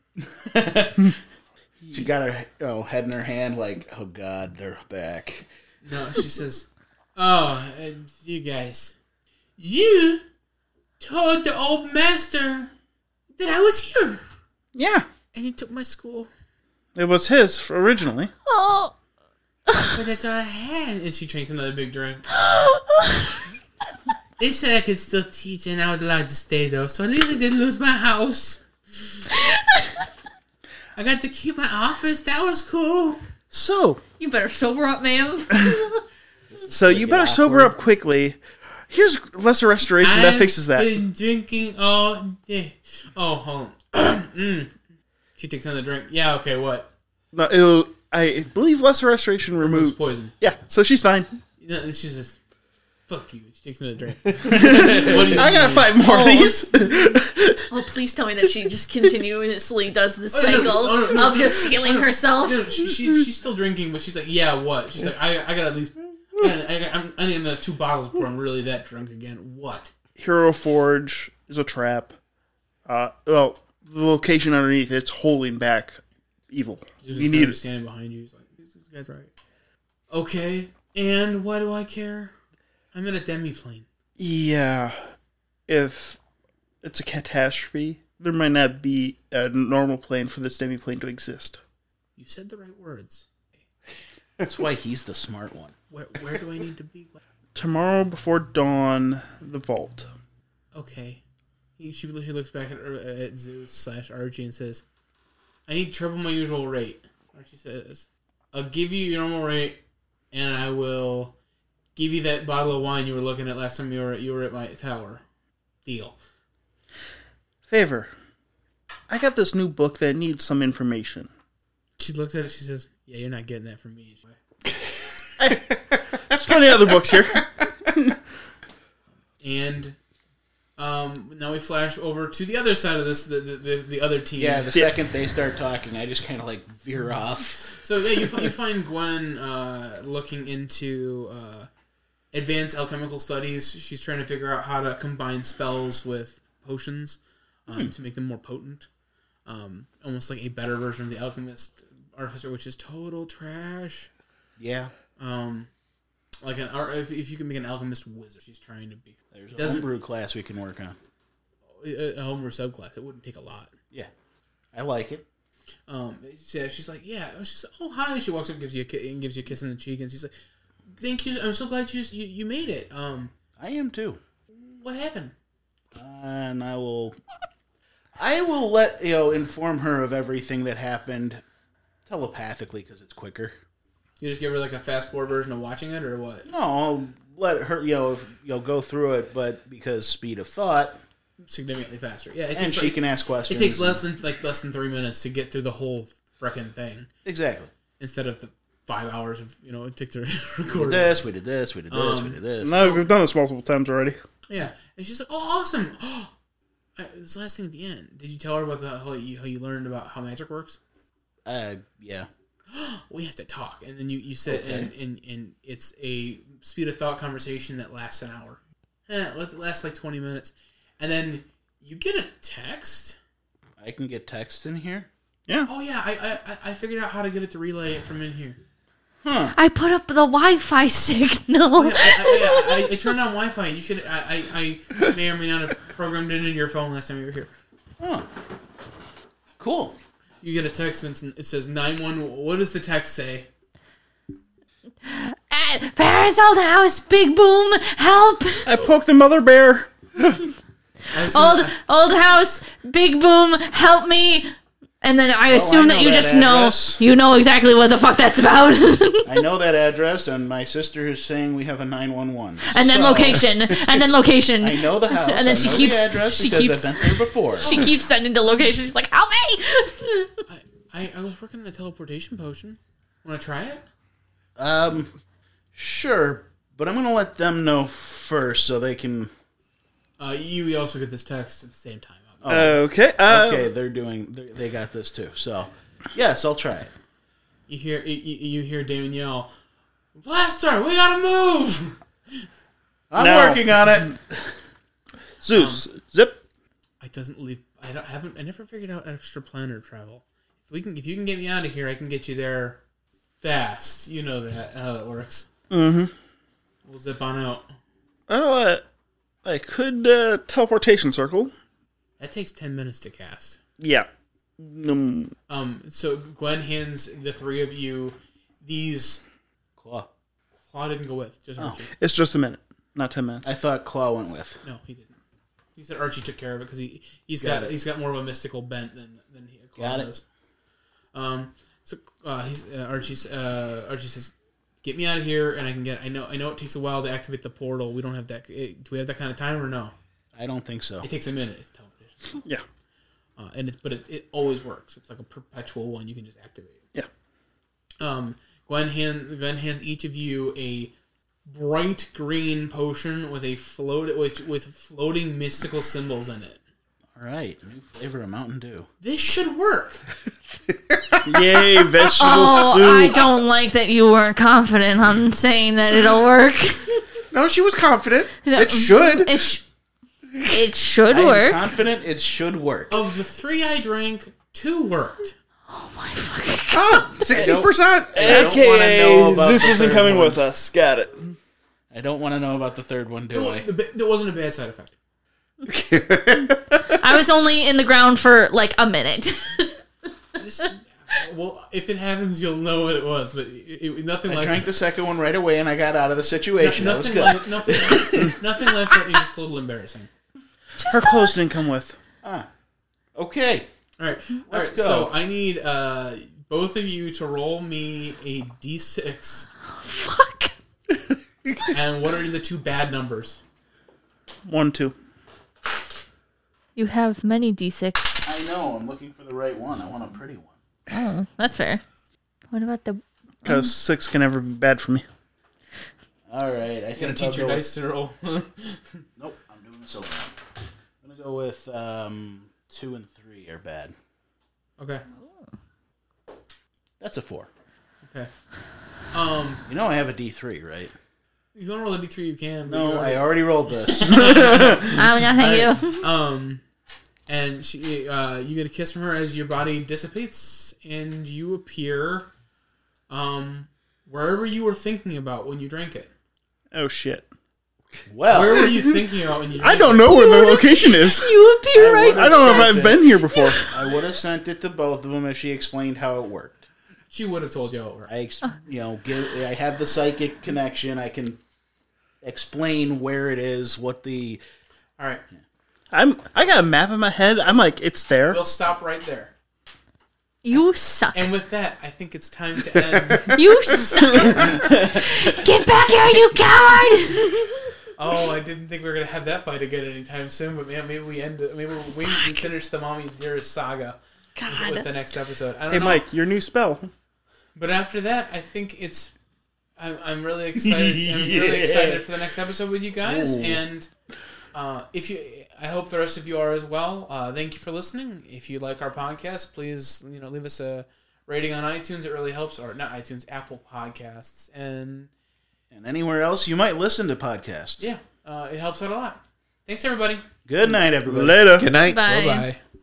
She got her oh, head in her hand, like, oh god, they're back. No, she says, "Oh, uh, you guys, you told the old master that I was here, Yeah. and he took my school, It was his originally. Oh. but that's all I had." And she drinks another big drink. They said I could still teach, and I was allowed to stay though, so at least I didn't lose my house. I got to keep my office. That was cool. So, You better sober up, ma'am. so you better sober up quickly. Here's lesser restoration that fixes that. I've been drinking all day. Oh, hold on. mm. She takes another drink. Yeah, okay, what? No, it'll, I believe lesser restoration Removes removed. poison. Yeah, so she's fine. You know, and she says, "Fuck you." She takes another drink. What do you I gotta mean? find more of these. Oh, please tell me that she just continuously does the Oh, no, cycle oh, no, no, of just healing herself. No, she, she, she's still drinking, but she's like, "Yeah, what?" She's like, "I, I got at least, I, I, got- I'm, I need another two bottles before I'm really that drunk again." What? Hero Forge is a trap. Uh, well, the location underneath it's holding back evil. She's You just need it. standing behind you. He's like, "This, this guy's right." Okay, and why do I care? I'm in a demi-plane. Yeah, if it's a catastrophe, there might not be a normal plane for this demi-plane to exist. You said the right words. That's why he's the smart one. Where, where do I need to be? Tomorrow before dawn, the vault. Okay. He, she, she looks back at, at Zeus slash Archie and says, I need triple my usual rate. Archie says, I'll give you your normal rate, and I will give you that bottle of wine you were looking at last time you were you were at my tower. Deal. Favor. I got this new book that needs some information. She looks at it. She says, "Yeah, you're not getting that from me." There's plenty of other books here. And um, now we flash over to the other side of this, the the, the, the other team. Yeah, the second they start talking, I just kind of like veer off. So yeah, you, you find Gwen uh, looking into uh, advanced alchemical studies. She's trying to figure out how to combine spells with potions um, hmm. to make them more potent. Um, almost like a better version of the alchemist artificer, which is total trash. Yeah. Um, like an if, if you can make an alchemist wizard, she's trying to be. There's a homebrew class we can work on. A, a homebrew subclass. It wouldn't take a lot. Yeah, I like it. Um, yeah, she's like, yeah. She's like, oh hi. She walks up, gives you a kiss, and gives you a kiss on the cheek, and she's like, thank you. I'm so glad you you, you made it. Um, I am too. What happened? Uh, and I will. I will let you know inform her of everything that happened telepathically because it's quicker. You just give her like a fast forward version of watching it, or what? No, I'll let her you know you know go through it, but because speed of thought, significantly faster. Yeah, it and takes, she like, can ask questions. It takes less than like less than three minutes to get through the whole freaking thing. Exactly. Instead of the five hours of you know it took to record. We did this, we did this, we did this, um, we did this. No, we've done this multiple times already. Yeah, and she's like, "Oh, awesome! Oh, I, this last thing at the end. Did you tell her about the how you, how you learned about how magic works?" Uh, yeah. We have to talk, and then you, you sit okay. and, and and it's a speed of thought conversation that lasts an hour. Eh, it lasts like twenty minutes, and then you get a text. I can get text in here. Yeah. Oh yeah, I I I figured out how to get it to relay it from in here. Huh. I put up the Wi-Fi signal. Oh, yeah, I, I, I, I turned on Wi-Fi. And you should. I, I I may or may not have programmed it in your phone last time you were here. Oh. Cool. You get a text and it says nine one. What does the text say? At parents' old house, big boom, help! I poked the mother bear. old I, old house, big boom, help me! And then I assume I that you that just address. know you know exactly what the fuck that's about. I know that address, and my sister is saying we have a nine one one. And then so, location, and then location. I know the house. And then I she know keeps the address she because keeps I've been there before. she keeps sending the location. She's like, help me! I, I I was working on a teleportation potion. Want to try it? Um, sure, but I'm gonna let them know first so they can. Uh, you also get this text at the same time. Oh. Okay. Uh, Okay, they're doing. They're, they got this too. So, yes, I'll try it. You hear you, you hear Damon yell, "Blaster, we gotta move!" I'm No. working on it. Zeus, zip. I doesn't leave. I, don't, I haven't. I never figured out extra planar travel. If we can, if you can get me out of here, I can get you there fast. You know that how that works. Mm-hmm. We'll zip on out. Well, uh, I could uh, teleportation circle. That takes ten minutes to cast. Yeah. Um, Um. So Gwen hands the three of you these. Claw. Claw didn't go with. Just Oh. Archie. it's just a minute, not ten minutes. I thought Claw went with. No, he didn't. He said Archie took care of it because he he's Got got, it. he's got more of a mystical bent than than he Claw Got it. does. Um. So uh, he's uh, Archie's uh, Archie says, "Get me out of here, and I can get. I know I know it takes a while to activate the portal. We don't have that. It, do we have that kind of time or no? I don't think so. It takes a minute. It's teleportation. yeah. Uh, and it's but it, it always works. It's like a perpetual one. You can just activate. Yeah. Um. Gwen hands Gwen hands each of you a bright green potion with a float with with floating mystical symbols in it. All right, new flavor of Mountain Dew. This should work. Yay, vegetable Oh, soup. I don't like that you weren't confident on saying that it'll work. No, she was confident. No, It should. It, sh- it should I am work. confident it should work. Of the three I drank, two worked. Oh my fucking Oh, sixty percent. I don't wanna know Okay, about Zeus the isn't third coming one. with us. Got it. I don't want to know about the third one, do I? There wasn't a bad side effect. I was only in the ground for like a minute. Just, well, if it happens, you'll know what it was. But it, it, nothing I like drank the second one right away, and I got out of the situation. no, that was nothing, good. like, nothing, nothing left for me. Just a little embarrassing. Her clothes didn't come with. Ah, okay. All right, Let's all right. go. So I need uh, both of you to roll me a d six. Fuck. And what are the two bad numbers? One, two. You have many d six. I know. I'm looking for the right one. I want a pretty one. Oh, that's fair. What about the... Because six can never be bad for me. All right. I He's gonna think I'll teach your go dice to roll. With, nope. I'm doing this over. I'm gonna go with um, two and three are bad. Okay. That's a four. Okay. Um, You know I have a D three, right? if you want to roll a d three, you can. but No, you I already rolled this. Oh, no, thank you. Um, and she, uh, you get a kiss from her as your body dissipates, and you appear, um, wherever you were thinking about when you drank it. Oh, shit. Well, Where were you thinking about when you? Drank I don't it? know where the location is. You appear I right... would've I don't know if sent I've it. been here before. I would have sent it to both of them if she explained how it worked. She would have told you how it worked. I, ex- you know, give, I have the psychic connection. I can explain where it is, what the. All right, I'm. I got a map in my head. I'm like, it's there. we'll stop right there. You suck. And with that, I think it's time to end. You suck. Get back here, you coward! Oh, I didn't think we were gonna have that fight again anytime soon. But man, maybe we end. it- Maybe we, we finish the Mommy Dearest saga with the God. next episode. I don't Hey, know. Mike, your new spell. But after that, I think it's. I'm, I'm really excited. I'm really excited for the next episode with you guys, Ooh. and uh, if you, I hope the rest of you are as well. Uh, thank you for listening. If you like our podcast, please you know leave us a rating on iTunes. It really helps, or not iTunes, Apple Podcasts, and And anywhere else you might listen to podcasts. yeah, uh, it helps out a lot. Thanks, everybody. Good night, everybody. Later. Good night. Bye. Bye bye.